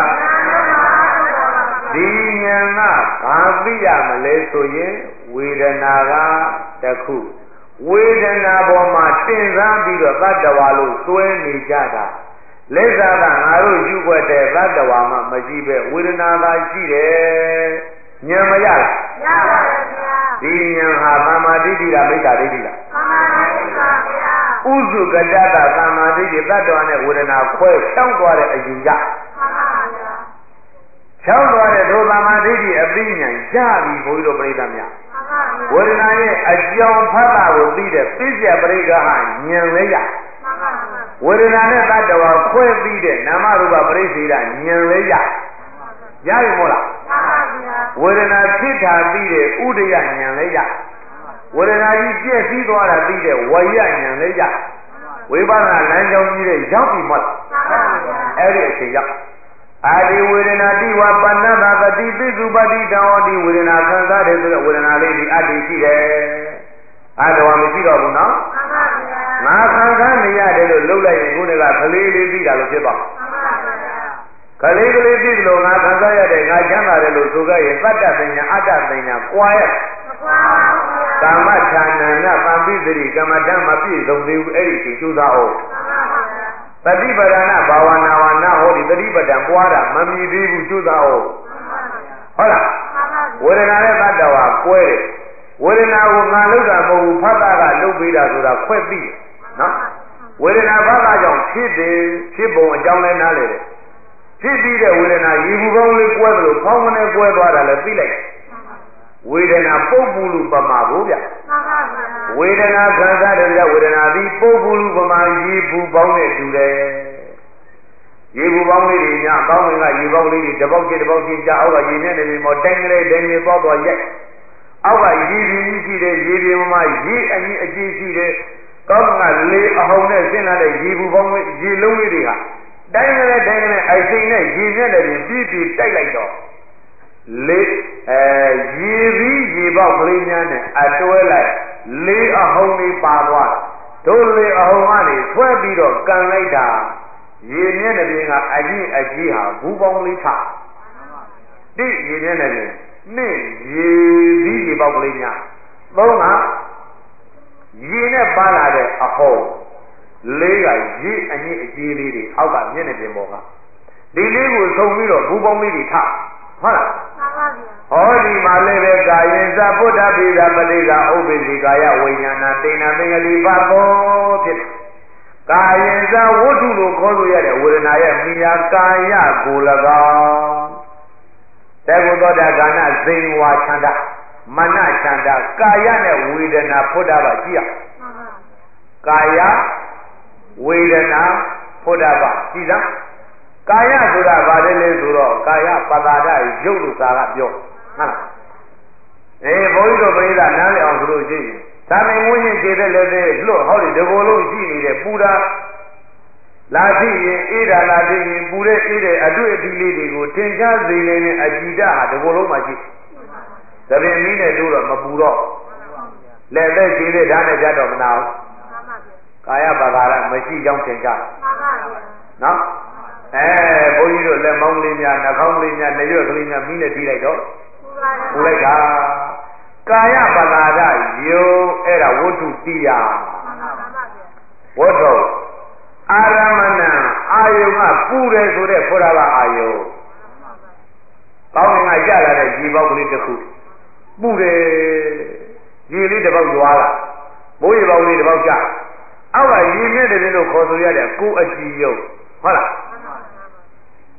ဒီညာကဘာသိရမလဲဆိုရင်ဝေဒနာကတခုဝေဒနာပေါ်မှာတင်စားပြီးတော့သတ္တဝါလို့တွဲနေကြတာလက်စားကငါတို့ယူွက်တဲ့သတ္တဝါမှမရှိပဲဝေဒနာသာရှိတယ်ဉာဏ်မရလားရပါတယ်ဗျာဒီဉာဏ်ဟာသမာဓိဋ္ဌိလားမိစ္ဆာဒိဋ္ဌိလားသမာဓိဋ္ဌိပါဗျာဥစုကတ္တသမာဓိဋ္ဌိသတ္တဝါနဲ့ဝေဒနာခွဲဖြောင်းသွားတဲ့အယူရမှန်ပါဗျာဖြောင်းသွားတဲ့ဒုသမာဓိဋ္ဌိအသိဉာဏ်ရပြီဘုန်းကြီးတို့ပြိဿများဝေဒနာရဲ့အကြောင်းဖတ်တာကိုသိတဲ့သိစရာပရိက္ခဟာဉာဏ်လေးရဝေဒနာနဲ့တတ္တဝါခွဲသိတဲ့နာမရူပပရိစ္ဆေဒဉာဏ်လေးရရပြီမို့လားဝေဒနာဖြစ်တာသိတဲ့ဥဒယဉာဏ်လေးရဝေဒနာကြီးပြည့်စည်သွားတာသိတဲ့ဝယဉာဏ်လေးရဝိပဿနာလမ်းကြောင်းကြီးတဲ့ရောက်ပြီမို့လားအဲ့ဒီအချိန်ရောက်အာဒီဝေဒနာတိဝပဏ္ဏတာတတိပိစုပတိတံဟောဒီဝေဒနာခံစားတယ်ဆိုတော့ဝေဒနာလေးဒီအတ္တိရှိတယ်အတ္တဝါမရှိတော့ဘူးနော်ငါခံစားနေရတယ်လို့လှုပ်လိုက်ရင်ခုနကကလေးလေးသိတာလို့ဖြစ်သွားကလေးကလေးသိလို့ငါခံစားရတယ်ငါချမ်းသာတယ်လို့ဆိုခဲ့ရင်သတ္တပညာအတ္တပညာကွာရကာမဌာနနာပံပိသတိကမ္မဓမ္မပြည့်စုံသေးဘူးအဲ့ဒီချိန်ကျူးစားအောင်တတိပဒနာဘာဝနာဝနာဟောဒီတတိပဒံပွားတာမမြည်သေးဘူးကျူးစားအောင်ဟုတ်လားဝေဒနာနဲ့တတ္တဝါကွဲတယ်ဝေဒနာကိုငါလုပ်တာမဟုတ်ဘူးဖတ်တာကလုပ်ပေးတာဆိုတာခွဲသိတယ်နော်ဝေဒနာဘာသာကြောင့်ဖြစ်တယ်ဖြစ်ပုံအကြောင်းလည်းနားလေတယ်ဖြစ်ပြီးတဲ့ဝေဒနာရေဘူးကောင်းလေးကွဲသလိုဖောင်းမနဲ့ကွဲသွားတာလည်းသိလိုက်ဝေဒနာပုပ်ပူလူပမာကိုဗျဝေဒနာခံစားတယ်ကြဝေဒနာသည်ပုပ်ပူလူပမာရေဘူးပေါင်းနဲ့တူတယ်ရေဘူးပေါင်းလေးတွေညအပေါင်းဝင်ကရေပေါင်းလေးတွေတစ်ပေါက်ချင်းတစ်ပေါက်ချင်းကြာအောက်ကရေနဲ့နေမောတိုင်းကလေးတိုင်းလေးပေါက်သွားရိုက်အောက်ကရေပြင်းကြီးရှိတယ်ရေပြင်းမှာရေအကြီးအကြီးရှိတယ်ကောင်းကလေးအဟုန်နဲ့ဆင်းလာတဲ့ရေဘူးပေါင်းလေးရေလုံးလေးတွေဟာတိုင်းကလေးတိုင်းကလေးအစိမ်နဲ့ရေနဲ့လည်းပြီးပြီးတိုက်လိုက်တော့လေးရေပြီးရေပေါက်ကလေးများနဲ့အတွဲလိုက်လေးအဟုန်လေးပါသွားတို့လေးအဟုန်ကနေဆွဲပြီးတော့ကန်လိုက်တာရေမျက်နှာပြင်ကအကြီးအကြီးဟာဘူးပေါင်းလေးထတိရေမျက်နှာပြင်နှစ်ရေပြီးရေပေါက်ကလေးများသုံးကရေနဲ့ပါလာတဲ့အဟုန်လေးကရေအညစ်အကြေးလေးတွေအောက်ကမျက်နှာပြင်ပေါ်ကဒီလေးကိုဆုံပြီးတော့ဘူးပေါင်းလေးတွေထဟုတ်လားမှန်ပါဗျာဟောဒီမှာလည်းပဲကာယင်္စဗုဒ္ဓပိသပတိကဥပ္ပိစီကာယဝိညာဏတေနသင်္ကလိပါဘောဖြစ်ကာယင်္စဝတ္ထုလို့ခေါ်လို့ရတဲ့ဝေဒနာရဲ့မိယာကာယကို၎င်းတေကုသောတာကာဏဇိန်ဝါချန္တမနချန္တကာယနဲ့ဝေဒနာဖုဒ္ဓဘာကြည့်ရကာယဝေဒနာဖုဒ္ဓဘာကြည့်စမ်းကာယဆိုတာဘာလဲလဲဆိုတော့ကာယပတာဒရုပ်လို့သာကပြောဟုတ်လားဘုန်းကြီးတို့ပြိဿနားလည်အောင်ဆိုလို့ရှိရင်သာမင်ဝိညာဉ်ခြေတဲ့လည်းတဲ့လွတ်ဟောဒီဒီကိုယ်လုံးရှိနေတဲ့ပူတာလာသိရင်အေးတာလာသိရင်ပူတဲ့အေးတဲ့အတွေ့အထိလေးတွေကိုထင်ရှားစေနေတဲ့အကြည်ဓာတ်ဟာဒီကိုယ်လုံးမှာရှိသဘင်မီးနဲ့တို့တော့မပူတော့လက်သက်ခြေတဲ့ဓာတ်နဲ့ကြတော့မနာဘူးကာယပတာဒမရှိကြောင်းထင်ရှားနော်ဘုန်းကြီးတို့လက်မောင်းလေးများနှာခေါင်းလေးများလက်ရွက်ကလေးများမိနဲ့ထိလိုက်တော့ပူလိုက်တာကာယပတာဒယုံအဲ့ဒါဝတ္ထုတိယဝတ္ထုအာရမဏံအာယုံကပူတယ်ဆိုတဲ့ဖောရဘာအာယုံကောင်းကင်ကကြလာတဲ့ရေပေါက်ကလေးတစ်ခုပူတယ်ရေလေးတစ်ပေါက်ရွာလာမိုးရေပေါက်လေးတစ်ပေါက်ကျအောက်ကရေမြင့်တယ်လို့ခေါ်ဆိုရတဲ့ကိုယ်အကြည်ယုံဟုတ်လား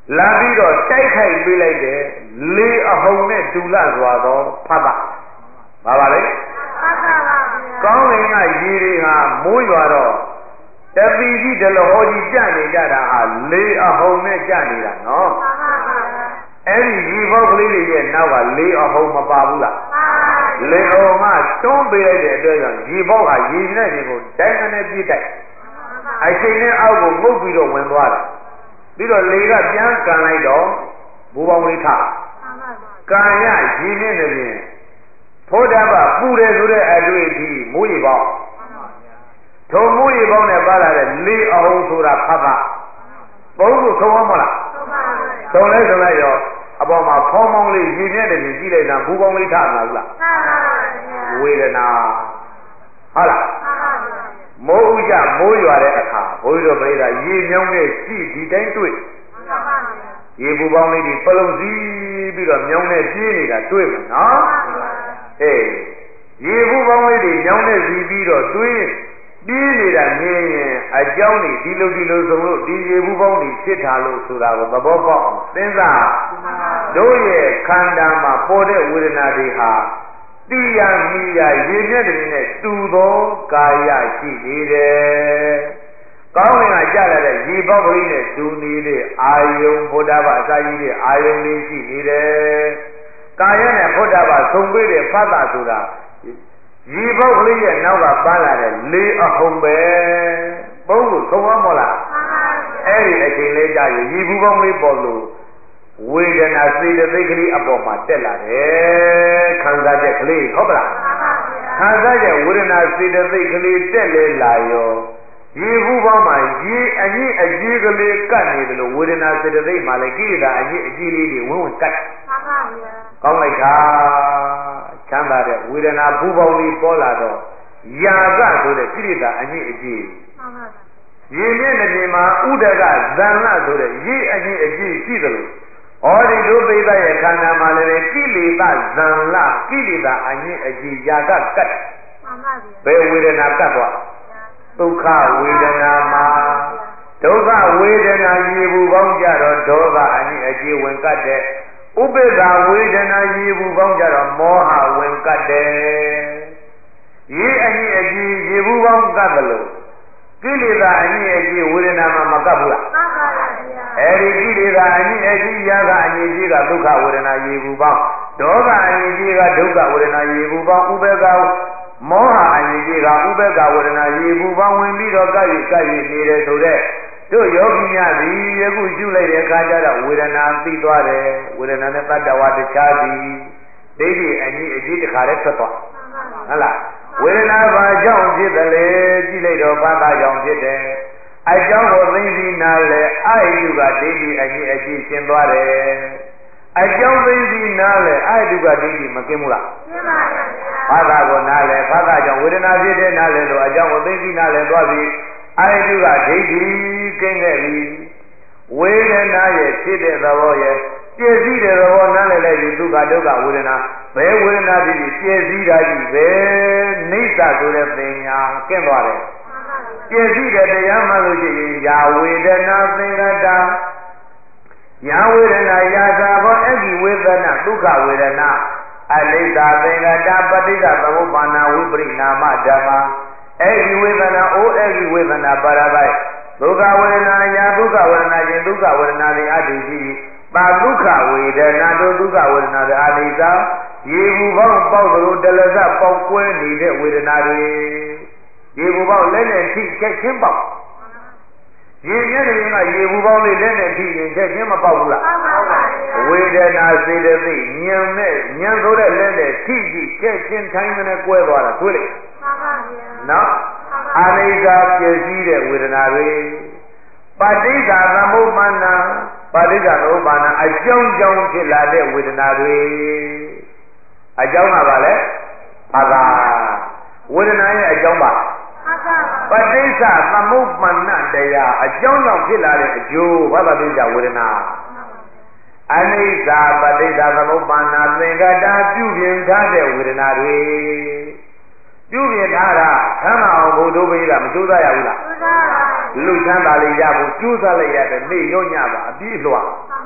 လာပြီးတော့တိုက်ခိုက်ပေးလိုက်တယ်လေအဟုန်နဲ့ဒူလစွာသောဖတ်တာပါပါလေကောင်းကင်ကရေတွေဟာမိုးရွာတော့တပီကြီးဒလဟောကြီးကြနေကြတာဟာလေအဟုန်နဲ့ကြနေတာနော်အဲ့ဒီရေဘောက်ကလေးတွေရဲ့နောက်ကလေအဟုန်မပါဘူးလားလေအဟုန်ကတွန်းပေးလိုက်တဲ့အတွက်ကြောင့်ရေဘောက်ဟာရေနဲ့ရေကိုဒိုင်းနဲ့ပြည့်တိုက်အချိန်နဲ့အောက်ကိုငုတ်ပြီးတော့ဝင်သွားတယ်ပြီးတော့လေကပြန်ကန်လိုက်တော့ဘူပေါင်းလေးထကန်ရရေနဲ့နေပြင်ဖို့တပပူတယ်ဆိုတဲ့အတွေ့အထိမိုးရေပေါက်ထုံမိုးရေပေါက်နဲ့ပါလာတဲ့လေအဟုန်ဆိုတာဖတ်ပါဘုံကိုသုံးအောင်မလားသုံးလဲဆိုလိုက်ရောအပေါ်မှာဖောင်းမောင်းလေးရေနဲ့တည်းကြည့်လိုက်တာဘူပေါင်းလေးထမလားဘူးလားဝေဒနာဟုတ်လားမိုးဥကြမိုးရွာတဲ့အခါဘုရားပြိဿရေမြောင်းနဲ့ရှိဒီတိုင်းတွေ့ရေပူပေါင်းလေးတွေပလုံစည်းပြီးတော့မြောင်းနဲ့ပြေးနေတာတွေ့မှာနော်အေးရေပူပေါင်းလေးတွေမြောင်းနဲ့စီးပြီးတော့တွေးပြေးနေတာမြင်ရင်အကြောင်းတွေဒီလိုဆိုလို့ဒီရေပူပေါင်းတွေဖြစ်တာလို့ဆိုတာကိုသဘောပေါက်အောင်သင်္သာတို့ရဲ့ခန္ဓာမှာပေါ်တဲ့ဝေဒနာတွေဟာတိယမိယရေမျက်တည်းနဲ့တူသောကာယရှိနေတယ်။ကောင်းကင်ကကြလာတဲ့ရေပေါက်ကလေးနဲ့တူနေတဲ့အာယုံဘုဒ္ဓဘာအစာကြီးတဲ့အာယုံလေးရှိနေတယ်။ကာယနဲ့ဘုဒ္ဓဘာသုံပေးတဲ့ဖတ်တာဆိုတာရေပေါက်ကလေးရဲ့နောက်ကပန်းလာတဲ့လေအဟုန်ပဲ။ဘုံကိုသုံးအောင်မလား။အဲ့ဒီအချိန်လေးကြာရင်ရေဘူးပေါင်းလေးပေါ်လို့ဝေဒနာစေတသိက်ကလေးအပေါ်မှာတက်လာတယ်ခံစားချက်ကလေးဟုတ်ပလားခံစားချက်ဝေဒနာစေတသိက်ကလေးတက်လေလာရောရေဘူးပေါင်းမှာရေအညစ်အကြေးကလေးကတ်နေတယ်လို့ဝေဒနာစေတသိက်မှာလည်းကိလေသာအညစ်အကြေးလေးတွေဝင်ဝင်ကတ်ကောင်းလိုက်တာချမ်းသာတဲ့ဝေဒနာဘူးပေါင်းလေးပေါ်လာတော့ယာကဆိုတဲ့ကိလေသာအညစ်အကြေးရေမြင့်တဲ့မှာဥဒကဇံလဆိုတဲ့ရေအညစ်အကြေးရှိတယ်လို့ဩဒီဒုပိသရဲ့ခန္ဓာမှာလည်းကိလေသာဇံလကိလေသာအညစ်အကြေးယာကကတ်ဘယ်ဝေဒနာကတ်သွားဒုက္ခဝေဒနာမှာဒုက္ခဝေဒနာရေဘူးပေါင်းကြတော့ဒေါသအညစ်အကြေးဝင်ကတ်တဲ့ဥပိ္ပခဝေဒနာရေဘူးပေါင်းကြတော့မောဟဝင်ကတ်တယ်ရေအညစ်အကြေးရေဘူးပေါင်းကတ်တယ်လို့ကိလေသာအညစ်အကြေးဝေဒနာမှာမကတ်ဘူးလားအဲဒီကိလေသာအညစ်အကြေးရာကအညစ်အကြေးကဒုက္ခဝေဒနာရေဘူးပေါင်းဒေါသအညစ်အကြေးကဒုက္ခဝေဒနာရေဘူးပေါင်းဥပေက္ခမောဟအညစ်အကြေးကဥပေက္ခဝေဒနာရေဘူးပေါင်းဝင်ပြီးတော့ကပ်ရနေတယ်ဆိုတဲ့တို့ယောဂီများသည်ယခုရှုလိုက်တဲ့အခါကျတော့ဝေဒနာသိသွားတယ်ဝေဒနာနဲ့တတ္တဝါတခြားသည်ဒိဋ္ဌိအညစ်အကြေးတစ်ခါတည်းထွက်သွားဟုတ်လားဝေဒနာဘာကြောင့်ဖြစ်တယ်လဲကြည့်လိုက်တော့ဘာသာကြောင့်ဖြစ်တယ်အကြောင်းကိုသိသိနာလဲအာယုကဒိဋ္ဌိအညစ်အကြေးရှင်းသွားတယ်အကြောင်းသိသိနာလဲအာယုကဒိဋ္ဌိမကင်းဘူးလားရှင်းပါပါဘာသာကိုနာလဲဘာသာကြောင့်ဝေဒနာဖြစ်တဲ့နာလဲလို့အကြောင်းကိုသိသိနာလဲသွားပြီးအာယုကဒိဋ္ဌိကင်းခဲ့ပြီဝေဒနာရဲ့ဖြစ်တဲ့သဘောရဲ့ပြည့်စည်တဲ့သဘောနားလည်လိုက်ပြီးဒုက္ခဒုက္ခဝေဒနာဘယ်ဝေဒနာဖြစ်ပြီးပြည့်စည်တာကြီးပဲနိစ္စဆိုတဲ့ပညာကင်းသွားတယ်ပြည့်စည်တဲ့တရားမှလို့ရှိရင်ယာဝေဒနာသင်္ကတာယာဝေဒနာယာသာဘောအဲ့ဒီဝေဒနာဒုက္ခဝေဒနာအနိစ္စသင်္ကတာပဋိစ္စသမုပ္ပါဏဝိပရိနာမဓမ္မအဲ့ဒီဝေဒနာအဲ့ဒီဝေဒနာပါရပိုက်ဒုက္ခဝေဒနာယာဒုက္ခဝေဒနာခြင်းဒုက္ခဝေဒနာတွေအတ္တိရှိပါဒုက္ခဝေဒနာတို့ဒုက္ခဝေဒနာတွေအာနိစ္စရေဘူးပေါင်းပေါက်သလိုတလစပေါက်ကွဲနေတဲ့ဝေဒနာတွေရေဘူးပေါက်လက်နဲ့ထိချက်ချင်းပေါက်ရေမျက်နှာပြင်ကရေဘူးပေါင်းလေးလက်နဲ့ထိရင်ချက်ချင်းမပေါက်ဘူးလားဝေဒနာစေတသိက်ညံနဲ့ညံဆိုတဲ့လက်နဲ့ထိကြည့်ချက်ချင်းထိုင်းနဲ့ကွဲသွားတာတွေ့လေနော်အာနိစ္စပြည့်စည်တဲ့ဝေဒနာတွေပဋိစ္စသမုပ္ပါဏပဋိစ္စသမုပ္ပါဏအကြောင်းကြောင့်ဖြစ်လာတဲ့ဝေဒနာတွေအကြောင်းကဘာလဲဘာသာဝေဒနာရဲ့အကြောင်းပါပဋိစ္စသမုပ္ပါဏတရားအကြောင်းကြောင့်ဖြစ်လာတဲ့အကျိုးဘာသာပဋိစ္စဝေဒနာအနိစ္စပဋိစ္စသမုပ္ပါဏသင်္ကတာပြုပြင်ထားတဲ့ဝေဒနာတွေပြုပြင်ထားတာဆမ်းမအောင်ဘုဒ္ဓဘိကမကြိုးစားရဘူးလားလူချမ်းသာလေးရဖို့ကြိုးစားလိုက်ရတဲ့နေ့ရောညပါအပြည့်လွှာ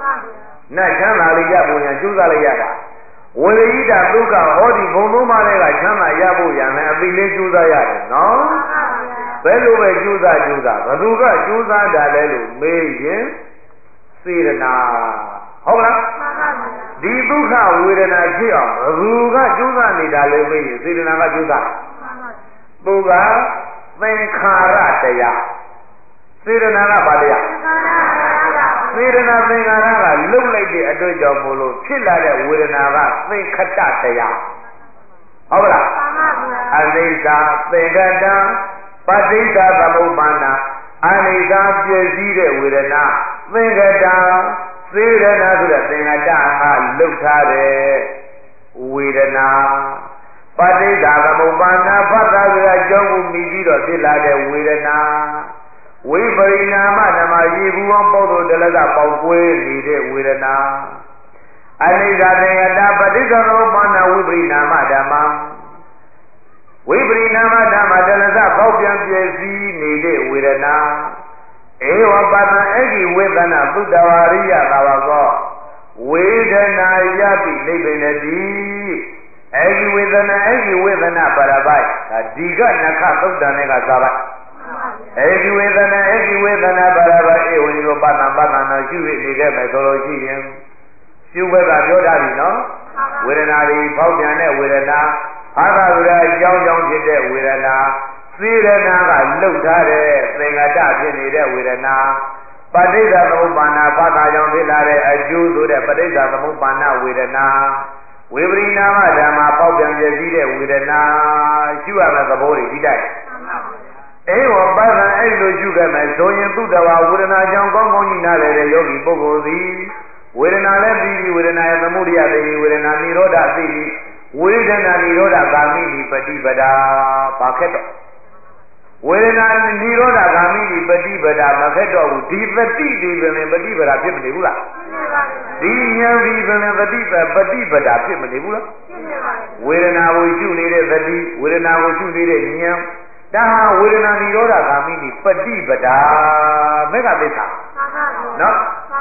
နတ်ချမ်းသာလေးရဖို့ရန်ကြိုးစားလိုက်ရတာဝေရိဒဒုက္ခဟောဒီဘုံသုံးပါးတွေကချမ်းသာရဖို့ရန်လည်းအပိလေးကြိုးစားရတယ်နော်ဘယ်လိုပဲကြိုးစားဘယ်သူကကြိုးစားတာလဲလို့မေးရင်စေရနာဟုတ်လားဒီဒုက္ခဝေဒနာဖြစ်အောင်ဘယ်သူကကြိုးစားနေတာလဲမေးရင်စေရနာကကြိုးစားသူကသင်္ခါရတရားစေရနာကဘာတရားစေရနာသင်္ခါရကလုံလိုက်တဲ့အတွက်ကြောင့်မို့လို့ဖြစ်လာတဲ့ဝေဒနာကသင်္ခတတရားဟုတ်လားအနိစ္စသင်္ခတံပဋိစ္စသမုပ္ပါဒာအနိစ္စပြည့်စည်တဲ့ဝေဒနာသင်္ခတံစေရနာဆိုတဲ့သင်္ခတကလုံထားတဲ့ဝေဒနာပဋိစ္စသမုပ္ပါဒာဖတ်တာကအကြောင်းကိုမြည်ပြီးတော့ဖြစ်လာတဲ့ဝေဒနာဝိပရိနာမဓမ္မရေဘူးအောင်ပုဂ္ဂိုလ်တလကပေါက်ကွဲနေတဲ့ဝေဒနာအနိစ္စသင်္ခတပဋိစ္စသမုပ္ပါဒာဝိပရိနာမဓမ္မဝိပရိနာမဓမ္မတလကပေါက်ပြန်ပြည့်စည်နေတဲ့ဝေဒနာဧဝပတံအဂိဝေဒနာသုတ္တဝါရိယသာဝကောဝေဒနာယပိနိဗ္ဗေနတိအဂိဝေဒနာပရပိုက်ဒါဒီကနခသုတ်တန်နဲ့ကစားပိုက်ဧကိဝေဒနာပါရပါဧဝံရောပတ္တံနာရှုရနေခဲ့မယ်ဆိုလို့ရှိရင်ရှုဘက်ကပြောထားပြီနော်ဝေဒနာတွေပေါက်ပြန်တဲ့ဝေဒနာဘာသာဝရအကြောင်းဖြစ်တဲ့ဝေဒနာစေရနာကလှုပ်ထားတဲ့သင်္ကတဖြစ်နေတဲ့ဝေဒနာပဋိစ္စသမုပ္ပါဒဘာသာကြောင့်ဖြစ်လာတဲ့အကျိုးဆိုတဲ့ပဋိစ္စသမုပ္ပါဒဝေဒနာဝိပရိနာမဓမ္မပေါက်ပြန်ပြည့်စည်တဲ့ဝေဒနာရှုရမယ့်သဘောတွေဒီတိုက်အေဝပသံအဲ့လိုရှုခဲ့မယ်ဆိုရင်သူတဝဝေဒနာကြောင့်ကောင်းကောင်းကြီးနားလည်တဲ့ယောဂီပုဂ္ဂိုလ်သည်ဝေဒနာလည်းပြီးပြီးဝေဒနာရဲ့သမုဒိယသိပြီးဝေဒနာနိရောဓသိပြီးဝေဒနာနိရောဓဂ ामि နိပฏิပဒါဘာခက်တော့ဝေဒနာနိရောဓဂ ामि နိပฏิပဒါမခက်တော့ဘူးဒီပฏิဒီပင်ပฏิပဒါဖြစ်မနေဘူးလားဒီဉာဏ်ဒီပင်ပฏิပဒါဖြစ်မနေဘူးလားဝေဒနာကိုရှုနေတဲ့သတိဝေဒနာကိုရှုနေတဲ့ဉာဏ်ဒါဟာဝေဒနာနိရောဓဂ ामि နိပฏิပဒါမေဃသစ္စာနော်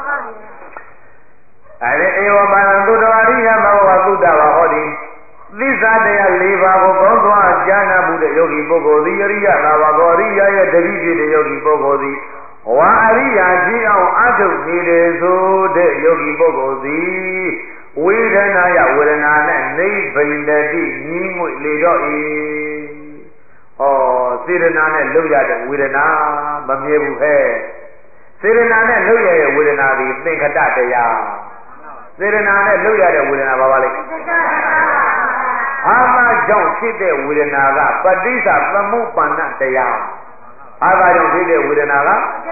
အဲဒီဧဝပါဏသုတ္တဝါရိယမဝသုတ္တဝါဟောဒီသစ္စာတရား၄ပါးကိုကောင်းစွာကြားနာမှုတဲ့ယောဂီပုဂ္ဂိုလ်သည်အရိယသာဝကောအရိယရဲ့တတိဖြစ်တဲ့ယောဂီပုဂ္ဂိုလ်သည်ဝါအရိယာကြီးအောင်အထုတ်နေတယ်ဆိုတဲ့ယောဂီပုဂ္ဂိုလ်သည်ဝေဒနာယဝေဒနာနဲ့နိဗ္ဗိန္ဒတိညီးငွေလေတော့၏စေရနာနဲ့လှုပ်ရတဲ့ဝေဒနာမမြဲဘူးဟဲ့စေရနာနဲ့လှုပ်ရတဲ့ဝေဒနာသည်သင်္ခတတရားစေရနာနဲ့လှုပ်ရတဲ့ဝေဒနာဘာပါလဲအာမကြောင့်ဖြစ်တဲ့ဝေဒနာကပဋိစ္စသမုပ္ပါဒတရားအာမကြောင့်ဖြစ်တဲ့ဝေဒနာက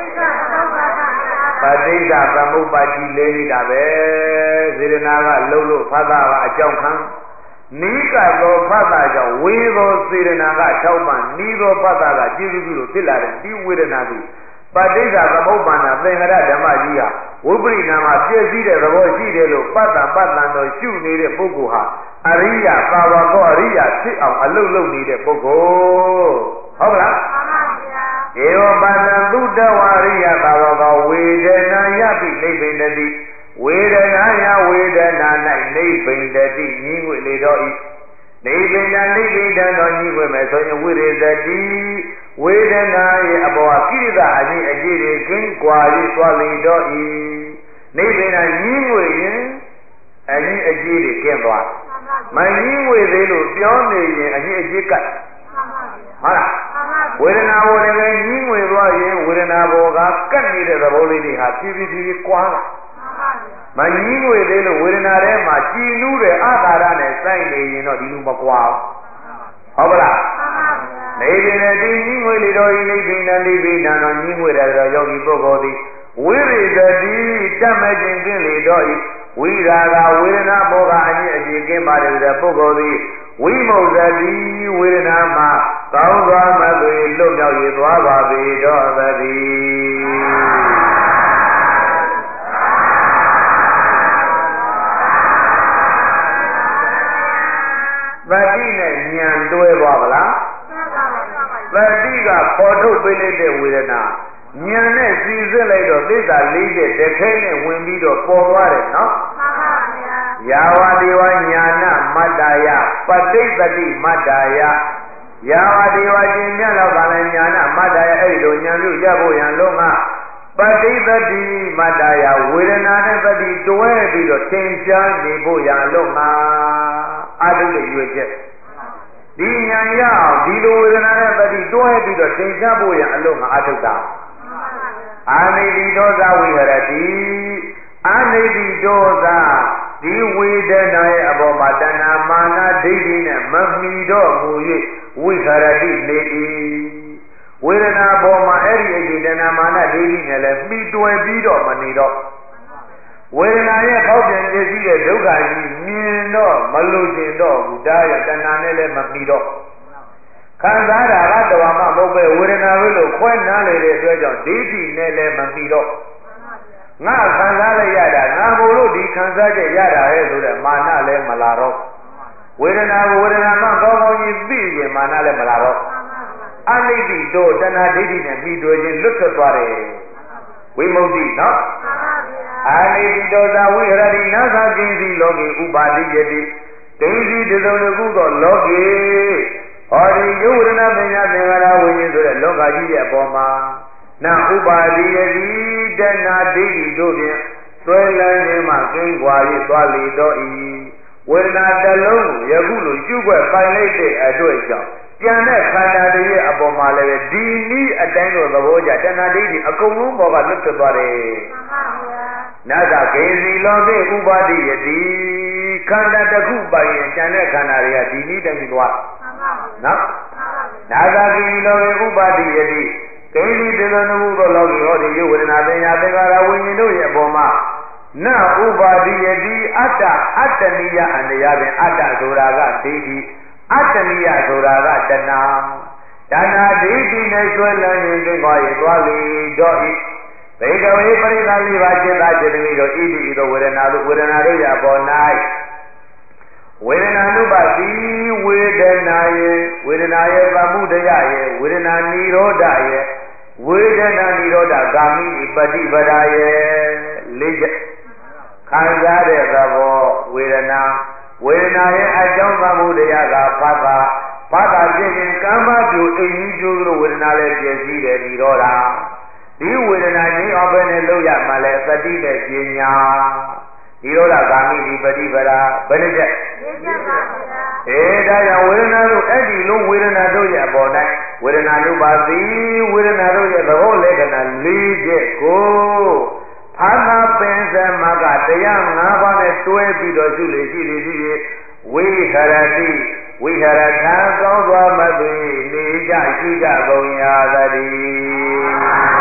ပဋိစ္စသမုပ္ပါတိလေးနေတာပဲစေရနာကလှုပ်လို့ဖသကအကြောင်းခံနိကသောဖသကြောင့်ဝေသောစေရနာက၆ပါးနိသောဖသကကျေစုပြုလို့ဖြစ်လာတဲ့ဒီဝေဒနာသည်ပဋိစ္စသမုပ္ပါဒသင်္ခရဓမ္မကြီးဟာဝိပရိနာမှာပြည့်စည်တဲ့သဘောရှိတယ်လို့ပတ္တတော်ရှုနေတဲ့ပုဂ္ဂိုလ်ဟာအရိယသာဝကောအရိယဖြစ်အောင်အလုလုပ်နေတဲ့ပုဂ္ဂိုလ်ဟုတ်လားမှန်ပါဗျာဧဝပတံသုတဝါရိယသာဝကောဝေဒနာယပိနိဗ္ဗိန္ဒတိဝေဒနာယဝေဒနာ၌နိဗ္ဗိန္ဒတိညီငွေလေတော်ဤနိဗ္ဗိန္ဒတော်ညီငွေမဲ့ဆိုရင်ဝိရိသတိဝေဒနာရဲ့အပေါ်ကိရိတာအကြီးအကြီးတွေကင်းကွာ၍သွားလေတော့ဤနိဗ္ဗိန္ဒညီငွေရင်အကြီးအကြီးတွေကင်းသွားမညီငွေသေးလို့ပြောနေရင်အကြီးအကြီးကတ်ဟုတ်လားဝေဒနာဘောလည်းညီငွေသွားရင်ဝေဒနာဘောကကတ်နေတဲ့သဘောလေးတွေဟာဖြည်းဖြည်းကွာလာမညီငွေသေးလို့ဝေဒနာထဲမှာကြည်နူးတဲ့အာသာရနဲ့စိုက်နေရင်တော့ဒီလိုမကွာဘူးဟုတ်ပါလားနေပင်နဲ့ဒီညီငွေလေတော်ဤနေပင်နဲ့ဒီပင်တော်ညီငွေတဲ့တော့ယောဂီပုဂ္ဂိုလ်သည်ဝိရိသတိတတ်မဲ့ခြင်းကင်းလေတော်ဤဝိရာဂဝေဒနာဘောကအမြင့်အကြီးကင်းပါတယ်တဲ့ပုဂ္ဂိုလ်သည်ဝိမု ္ဇတိဝေဒနာမှာကောင်းစွာမသွေလွတ်မြောက်ရသွားပါပေတော့သတည်းသတိနဲ့ဉာဏ်တွဲသွားဗလားသတိကပေါ်ထုတ်ပေးလိုက်တဲ့ဝေဒနာဉာဏ်နဲ့စီစစ်လိုက်တော့သစ္စာ၄ချက်တခဲနဲ့ဝင်ပြီးတော့ပေါ်သွားတယ်နော်မှန်ပါဗျာယာဝတိဝညာဏမတ္တယပဋိသတိမတ္တယယာဝတိဝရှင်မြတ်လောက်ပါလဲညာဏမတ္တယအဲ့လိုဉာဏ်ပြုရဖို့ရန်လုံးကပဋိသတိမတ္တယဝေဒနာနဲ့ပฏิတွဲပြီးတော့သင်္ချာနေဖို့ရန်လုံးမှာအာထုရဲ့ရွေချက်ဒီဉာဏ်ရအောင်ဒီလိုဝေဒနာနဲ့ပฏิတွဲပြီးတော့သင်္ချာဖို့ရန်အလုံးမှာအာထုတာအာနိတိဒောသဝိဟရတိအာနိတိဒောသဒီဝေဒနာရဲ့အပေါ်မှာတဏှာမာနဒိဋ္ဌိနဲ့မမီတော့မူ၍ဝိဟရတိနေ၏ဝေဒနာပေါ်မှာအဲ့ဒီအကျဉ်းတဏှာမာနဒိဋ္ဌိနဲ့လည်းပြီးတွယ်ပြီးတော့မနေတော့ဝေဒနာရဲ့ပေါက်ပြန်ပြည့်စည်တဲ့ဒုက္ခကြီးမြင်တော့မလို့ကျင်တော့ဘူးဒါရတဏှာနဲ့လည်းမမီတော့ခံစားတာကတဝါမှမဟုတ်ပဲဝေဒနာပဲလို့ခွဲနားလေတဲ့အတွက်ကြောင့်ဒိဋ္ဌိနဲ့လည်းမမီတော့ငါခံစားလိုက်ရတာငါဘို့လို့ဒီခံစားချက်ရတာရဲ့ဆိုတဲ့မာနလည်းမလာတော့ဝေဒနာကိုဝေဒနာမှကောင်းကောင်းကြီးသိရင်မာနလည်းမလာတော့အနိတိတို့တဏှာဒိဋ္ဌိနဲ့ပြီးတွေ့ခြင်းလွတ်ထွက်သွားတယ်ဝိမု ക്തി နော်အနိတိတို့သာဝိဟရတိနာသကိစီလောကေဥပါတိယတိဒိဋ္ဌိတစုံတစ်ခုသောလောကေဟောဒီယုဝရဏပညာသင်္ခါရဝိညာဉ်ဆိုတဲ့လောကကြီးရဲ့အပေါ်မှာနာဥပါတိယတိတဏှာဒိဋ္ဌိတို့ဖြင့်ဆွဲလန်းခြင်းမှကင်းကွာ၍သွားလေတော့၏ဝေဒနာတစ်လုံးကိုယခုလိုရှုွက်ပိုင်လိုက်တဲ့အတွေ့အကြောင်းကျန်တဲ့ခန္ဓာတွေရဲ့အပေါ်မှာလည်းဒီနည်းအတိုင်းလိုသဘောကြတဏှာဒိဋ္ဌိအကုန်လုံးပေါ်ကလွတ်ထွက်သွားတယ်မှန်ပါဗျာနာသကေစီလောကေဥပါတိယတိခန္ဓာတစ်ခုပိုင်ရင်ကျန်တဲ့ခန္ဓာတွေကဒီနည်းတိုင်းသွားမှန်ပါနော်နာသကေစီလောကေဥပါတိယတိကိလေသာနုသောလောကီဟောဒီယုဝေဒနာပညာသင်္ခါရဝိညာဉ်တို့ရဲ့အပေါ်မှာနဥပါတိယတိအတ္တအတ္တနိယအန္တရားဖြင့်အတ္တဆိုတာကဒိဋ္ဌိအတ္တနိယဆိုတာကတဏှာတဏှာဒိဋ္ဌိနဲ့ဆွဲလန်းရင်ကင်းသွား၍သွားလေတော့ဤဘေကဝေပရိသတ်လေးပါးจิตသားจิตသမီးတို့ဣတိဤသောဝေဒနာတို့ရဲ့အပေါ်၌ဝေဒနာနုပါတိဝေဒနာရဲ့ဗမှုတရားရဲ့ဝေဒနာနိရောဓရဲ့ဝေဒနာနိရောဓဂာမိပฏิပဒါရဲ့လေးချက်ခံစားတဲ့သဘောဝေဒနာရဲ့အကြောင်းဗမှုတရားကဖတ်တာဖြစ်ရင်ကမ္မပြုအိမ်ကြီးကျိုးလို့ဝေဒနာလည်းပြည့်စည်တယ်နိရောဓဒီဝေဒနာငြိမ်းအောင်ပဲနဲ့လောက်ရမှလည်းသတိနဲ့ပညာနိရောဓဂာမိပฏิပဒါဘယ်နှချက်ဒါကြောင့်ဝေဒနာတို့အဲ့ဒီလုံးဝေဒနာတို့ရဲ့အပေါ်၌ဝေဒနာနုပါတိဝေဒနာတို့ရဲ့သဘောလက္ခဏာ၄ချက်ကိုဖာနာပင်စမကတရား၅ပါးနဲ့တွဲပြီးတော့ရှိလေရှိသည်ဝိဟရတိဝိဟရထံကောင်းသွားမသွေနေကြရှိကြကုန်ရာသတည်း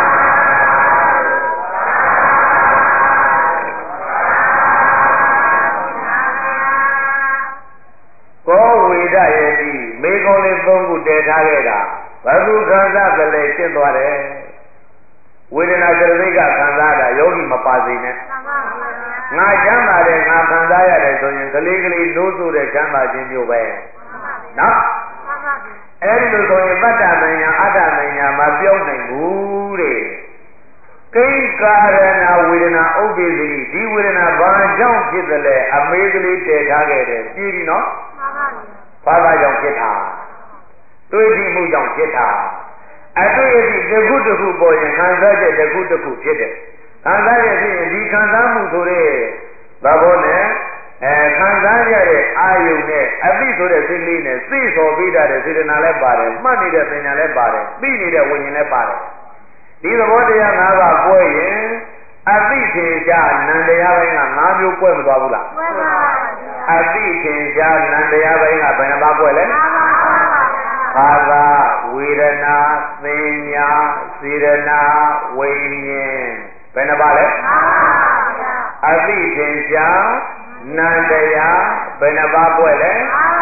ကောဝေဒရဲ့ဒီမေကုံလေး၃ခုတည်ထားခဲ့တာဘယ်သူခံစားကြလဲရှင်းသွားတယ်ဝေဒနာစရမိကခံစားတာယောဂီမပါစေနဲ့ငါချမ်းသာတယ်ငါခံစားရတယ်ဆိုရင်ကလေးနိုးဆိုတဲ့ချမ်းသာခြင်းမျိုးပဲနော်အဲ့ဒီလိုဆိုရင်ပတ္တမညာအတ္တမညာမပြောင်းနိုင်ဘူးတဲ့ကိဉ္ကာရဏဝေဒနာဥပ္ပေသတိဒီဝေဒနာဘာကြောင့်ဖြစ်သလဲအမေးကလေးတည်ထားခဲ့တယ်ကြည့်ပြီနော်ဘာသာကြောင့်ဖြစ်တာတွေးကြည့်မှုကြောင့်ဖြစ်တာအတွေ့အထိတစ်ခုတစ်ခုပေါ်ရင်ခံစားချက်တစ်ခုတစ်ခုဖြစ်တယ်ခံစားရဖြစ်ရင်ဒီခံစားမှုဆိုတဲ့သဘောနဲ့ခံစားရတဲ့အာယုန်နဲ့အသိဆိုတဲ့စိတ်လေးနဲ့သိစော်ပြီးတဲ့စေတနာလည်းပါတယ်မှတ်နေတဲ့ပညာလည်းပါတယ်သိနေတဲ့ဝိညာဉ်လည်းပါတယ်ဒီသဘောတရား၅ပါးကွဲရင်အသိထင်ရှားနံတရားပိုင်းက၅မျိုးကွဲမသွားဘူးလားကွဲပါပါအသိထင်ရှားနံတရားပိုင်းကဘယ်နှပါးကွဲလဲဘာသာဝေဒနာသင်ညာစေတနာဝိညာဉ်ဘယ်နှပါးလဲအသိထင်ရှားနံတရားဘယ်နှပါးကွဲလဲ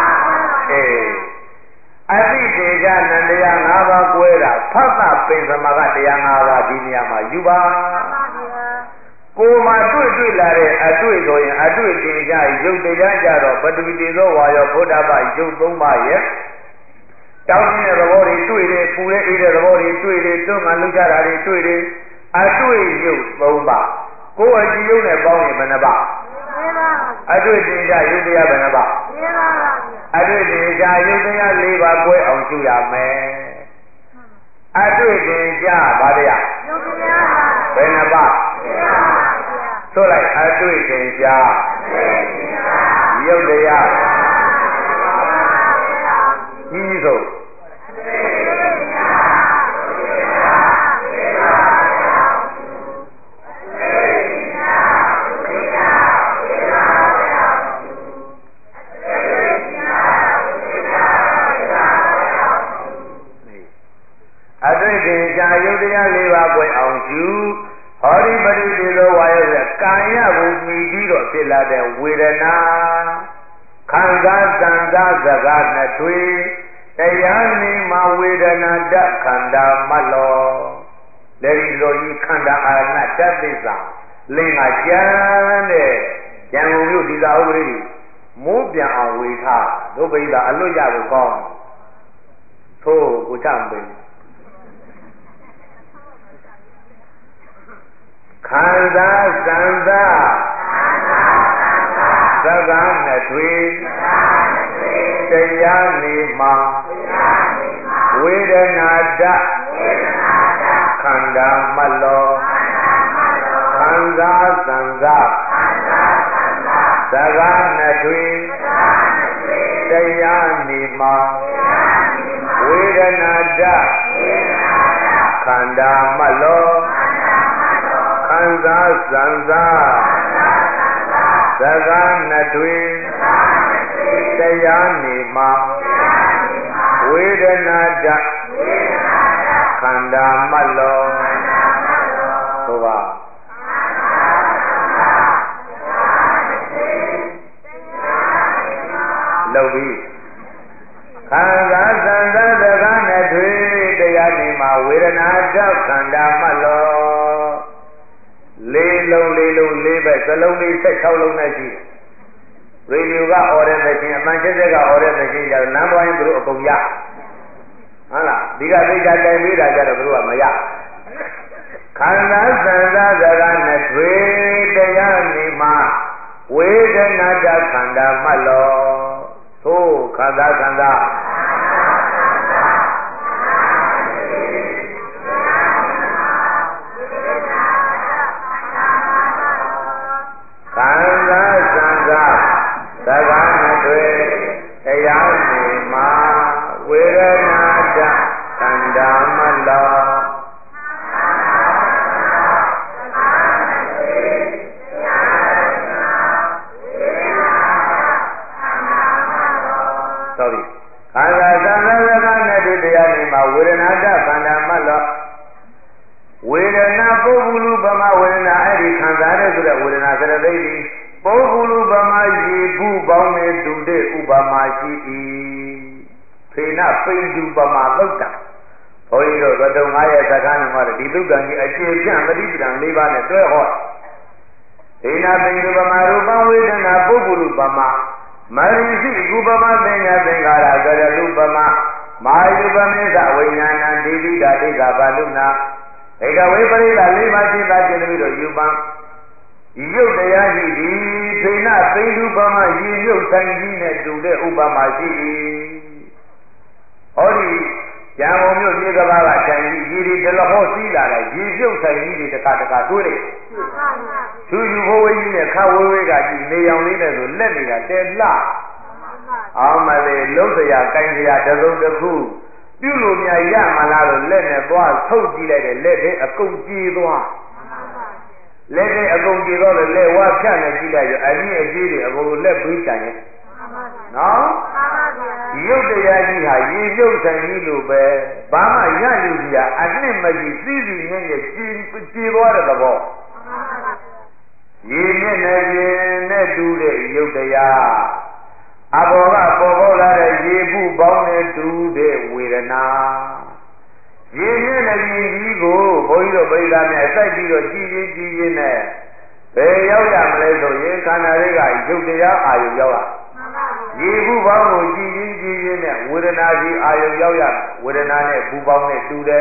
အသိထင်ရှားနံတရား၅ပါးကွဲတာဖတ်တာပင်စမကတရား၅ပါးဒီနေရာမှာယူပါကိုယ်မှာတွေ့လာတဲ့အတွေ့ဆိုရင်အတွေ့တင်ကြရုပ်တရားကြတော့ပထဝီတေသောဝါယောဘုဒ္ဓဘာရုပ်၃ပါးရဲ့တောင်းတဲ့သဘောတွေတွေ့တယ်ပူတဲ့အေးတဲ့သဘောတွေတွေ့တယ်တွေတွန်းငါလှုပ်ကြတာတွေတွေ့တယ်အတွေ့ရုပ်၃ပါးကိုယ်အကြည့်ရုပ်နဲ့ပေါင်းရင်ဘယ်နှပါအတွေ့တင်ကြရုပ်တရားဘယ်နှပါအတွေ့တင်ကြရုပ်တရား၄ပါး꿰အောင်ရှုရမယ်အတွေ့တင်ကြဗာတရားရုပ်တရားဘယ်နှပါဆိုလိုက်အတွေ့တင်ကြရုပ်တရားကြီးဆုံးအတွေ့တင်ရှားယုတ်တရား၄ပါး꿰အောင်ရှုဟောဒီပရိသေသောဝါယောဆိုကာယကိုမှီပြီးတော့ဖြစ်လာတဲ့ဝေဒနာခံစားစံစားစကားနှစ်ထွေတရားနေမှာဝေဒနာတခန္ဓာမတ်လောလက်ဒီလိုကြီးခန္ဓာအာရဏတသစ္စာလင်းကကျမ်းတဲ့ဉာဏ်ကိုမြို့ဒီသာဥပဒေကြီးမိုးပြန်အောင်ဝေထားတို့ပိသာအလွတ်ရဖို့ကောင်းသို့ကိုချမပေးခံစားစံစားသက္ကနှစ်ထွေတရားနေမှာဝေဒနာတခန္ဓာမလောခံစားစံစားသက္ကနှစ်ထွေတရားနေမှာဝေဒနာတခန္ဓာမလောခံစားစံစားသက္ကနှစ်ထွေတရားနေမှာဝေဒနာတခန္ဓာမလောသို့ပါလုပ်ပြီးခံစားစံစားသက္ကနှစ်ထွေတရားနေမှာဝေဒနာတခန္ဓာမလောလေးလုံးလေးဘက်စလုံးလေး16လုံးနဲ့ရှိတယ်ရေဒီယိုကအော်တဲ့သချင်းအမှန်ချက်ချက်ကအော်တဲ့သချင်းကြတော့လမ်းသွားရင်သူတို့အကုန်ရဟုတ်လားဒီကသိချတိုင်ပေးတာကြတော့သူတို့ကမရခန္ဓာစံစားစကားနဲ့တွေတရားနေမှာဝေဒနာတခန္ဓာမှတ်လောသို့ခန္ဓာခန္ဓာသက္ကနှစ်ထွေတရားနေမှာဝေဒနာတခန္ဓာမလောsorry ခန္ဓာသံဃာသက္ကနှစ်ထွေတရားနေမှာဝေဒနာတခန္ဓာမလောဝေဒနာပုဂ္ဂလူပမဝေဒနာအဲ့ဒီခံစားတဲ့ဆိုတဲ့ဝေဒနာစရသိတိပုဂ္ဂလူပမရေဘူးပေါင်းနဲ့တူတဲ့ဥပမာရှိ၏ဖေနပိန္ဒုပမာသုတ်တံဘုန်းကြီးတို့သတုံ9ရဲ့သက္ကန်းမှာဒီသုတ်တံကြီးအခြေပြန့်ပฏิပဒံ၄ပါးနဲ့တွဲဟောဖေနပိန္ဒုပမာရူပဝေဒနာပုဂ္ဂလူပမမရိစီဥပမပညာသင်္ခါရကရလူပမမာယုပမေသဝိညာဏံဒိဋ္ဌိတာဒိဋ္ဌာပါဠုနာဧကဝေပရိသ၄ပါးရှိတာကျင်ပြီးတော့ယူပံရုပ်တရားရှိသည်ဖေနပိန္ဒုပမရေရုပ်ဆိုင်ကြီးနဲ့တူတဲ့ဥပမာရှိ၏ဟောဒီရံကုန်မြို့မြေကဘာကဆိုင်ကြီးရေဒီတလဟောစီးလာတဲ့ရေရုပ်ဆိုင်ကြီးတွေတခါတွေးလိုက်သူယူဘဝကြီးနဲ့ခဝေးဝေးကကြည့်နေအောင်လေးနဲ့ဆိုလက်နေတာတဲလှအောင်မလေးလုံးစရာကိုင်းစရာတစုံတစ်ခုပြုလို့များရမလားလို့လက်နဲ့သွားထုတ်ကြည့်လိုက်တယ်လက်ထဲအကုန်ကြေးသွားလက်ထဲအကုန်ကြေတော့လက်ဝါဖြတ်နေကြည့်လိုက်ရအကြီးအကြီးတွေအကုန်လက်ပြီးတိုင်ရဲ့နော်ရုပ်တရားကြီးဟာရေရုပ်ဆိုင်ကြီးလို့ပဲဘာမှရယူစရာအနှစ်မရှိစီးစီးငင်းရဲ့ကြေသွားတဲ့သဘောရေမျက်နှာပြင်နဲ့တူတဲ့ရုပ်တရားအဘောကပေါ်ပေါ်လာတဲ့ရေပုပေါင်းနဲ့တူတဲ့ဝေဒနာရေမျက်နှာပြင်ကြီးကိုဘုန်းကြီးတို့ပြိဿများစိုက်ပြီးတော့ကြည်ရင်းနဲ့ဘယ်ရောက်ရမလဲဆိုရင်ခန္ဓာတွေကရုပ်တရားအာယုရောက်ရရေပုပေါင်းကိုကြည်ရင်းနဲ့ဝေဒနာကြီးအာယုရောက်ရဝေဒနာနဲ့ပုပေါင်းနဲ့တူတဲ့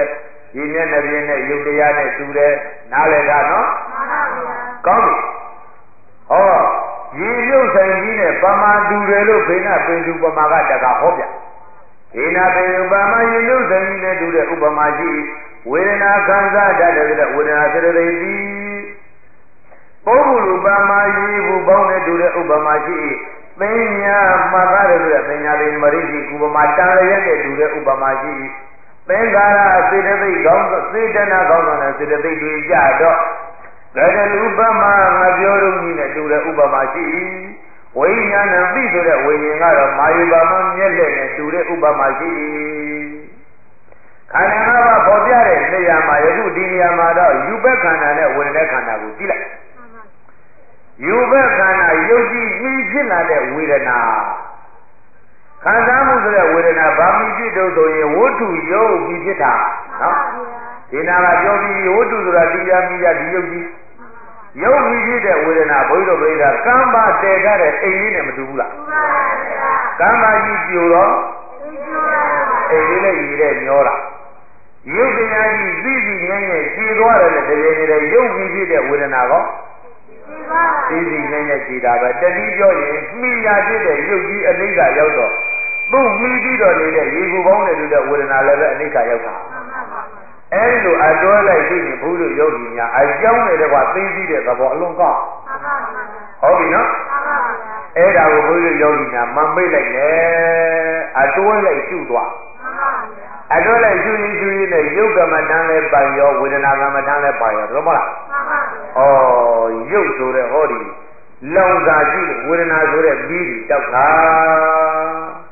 ဒီမျက်နှာပြင်နဲ့ယုတ်တရားနဲ့တူတယ်နားလည်တာနော်ကောင်းပြီဟောရေရုပ်ဆိုင်ကြီးနဲ့ပမာတူတယ်လို့ဘိနာပင်သူပမာကတကဟောပြဘိနာပင်သူပမာရေရုပ်ဆိုင်ကြီးနဲ့တူတဲ့ဥပမာရှိဝေဒနာခံစားတတ်တယ်ဆိုတဲ့ဝေဒနာစေတသိက်သည်ပုဂ္ဂိုလ်ပမာရေဘူးပေါင်းနဲ့တူတဲ့ဥပမာရှိပညာမှတ်ရတယ်ဆိုတဲ့ပညာလေးမရိရှိဥပမာတန်လျက်နဲ့တူတဲ့ဥပမာရှိသင်္ခါရစေတသိက်ကောင်းစေတနာကောင်းတဲ့စေတသိက်တွေကြတော့ဒါကလူပမာငါပြောလို့ကြီးနဲ့တူတဲ့ဥပမာရှိဝိညာဏသိဆိုတဲ့ဝိညာဉ်ကတော့မာယုပါမမျက်လက်နဲ့တူတဲ့ဥပမာရှိခန္ဓာ၅ပါးပေါ်ပြတဲ့နေရာမှာယခုဒီနေရာမှာတော့ယူဘက်ခန္ဓာနဲ့ဝေဒနာခန္ဓာကိုကြည့်လိုက်ယူဘက်ခန္ဓာယုတ်ကြည်ပြီးဖြစ်လာတဲ့ဝေဒနာခံစားမှုဆိုတဲ့ဝေဒနာဗာမိဖြစ်တော့ဆိုရင်ဝတ္ထုယုတ်ပြီးဖြစ်တာနော်ဒီနာကပြောပြီးဝတ္ထုဆိုတာတရားမိရဒီယုတ်ကြီးယုတ်ပြီးဖြစ်တဲ့ဝေဒနာဘုရားပြိဿကမ္ဘာတည်ထားတဲ့အိမ်လေးနဲ့မတူဘူးလားကမ္ဘာကြီးပြိုတော့အိမ်လေးနဲ့ရည်တဲ့ညောတာယုတ်တရားကြီးသိသိငယ်ငယ်ကြည်သွားတယ်လေတကယ်နေတဲ့ယုတ်ပြီးဖြစ်တဲ့ဝေဒနာကောသိသိငယ်ငယ်ကြည်တာပဲတတိပြောရင်မိယာဖြစ်တဲ့ယုတ်ကြီးအနိစ္စရောက်တော့သူ့မိပြီးတော့နေတဲ့ရေကူပေါင်းတဲ့လူတဲ့ဝေဒနာလည်းပဲအနိစ္စရောက်တာအဲဒီလိုအတွဲလိုက်သိရင်ဘုရားယောဂီများအကြောင်းနေတဲ့ကသိသိတဲ့သဘောအလုံးကောင်းဟုတ်ပြီနော်အဲ့ဒါကိုဘုရားယောဂီများမမိတ်လိုက်နဲ့အတွဲလိုက်ရှုသွားအတွဲလိုက်ရှုရင်ရှုရင်နဲ့ယုတ်ကမ္မထံလည်းပိုင်ရောဝေဒနာကမ္မထံလည်းပိုင်ရောဟုတ်မလားဩယုတ်ဆိုတဲ့ဟောဒီလောင်စာရှိဝေဒနာဆိုတဲ့ပြီးတောက်တာ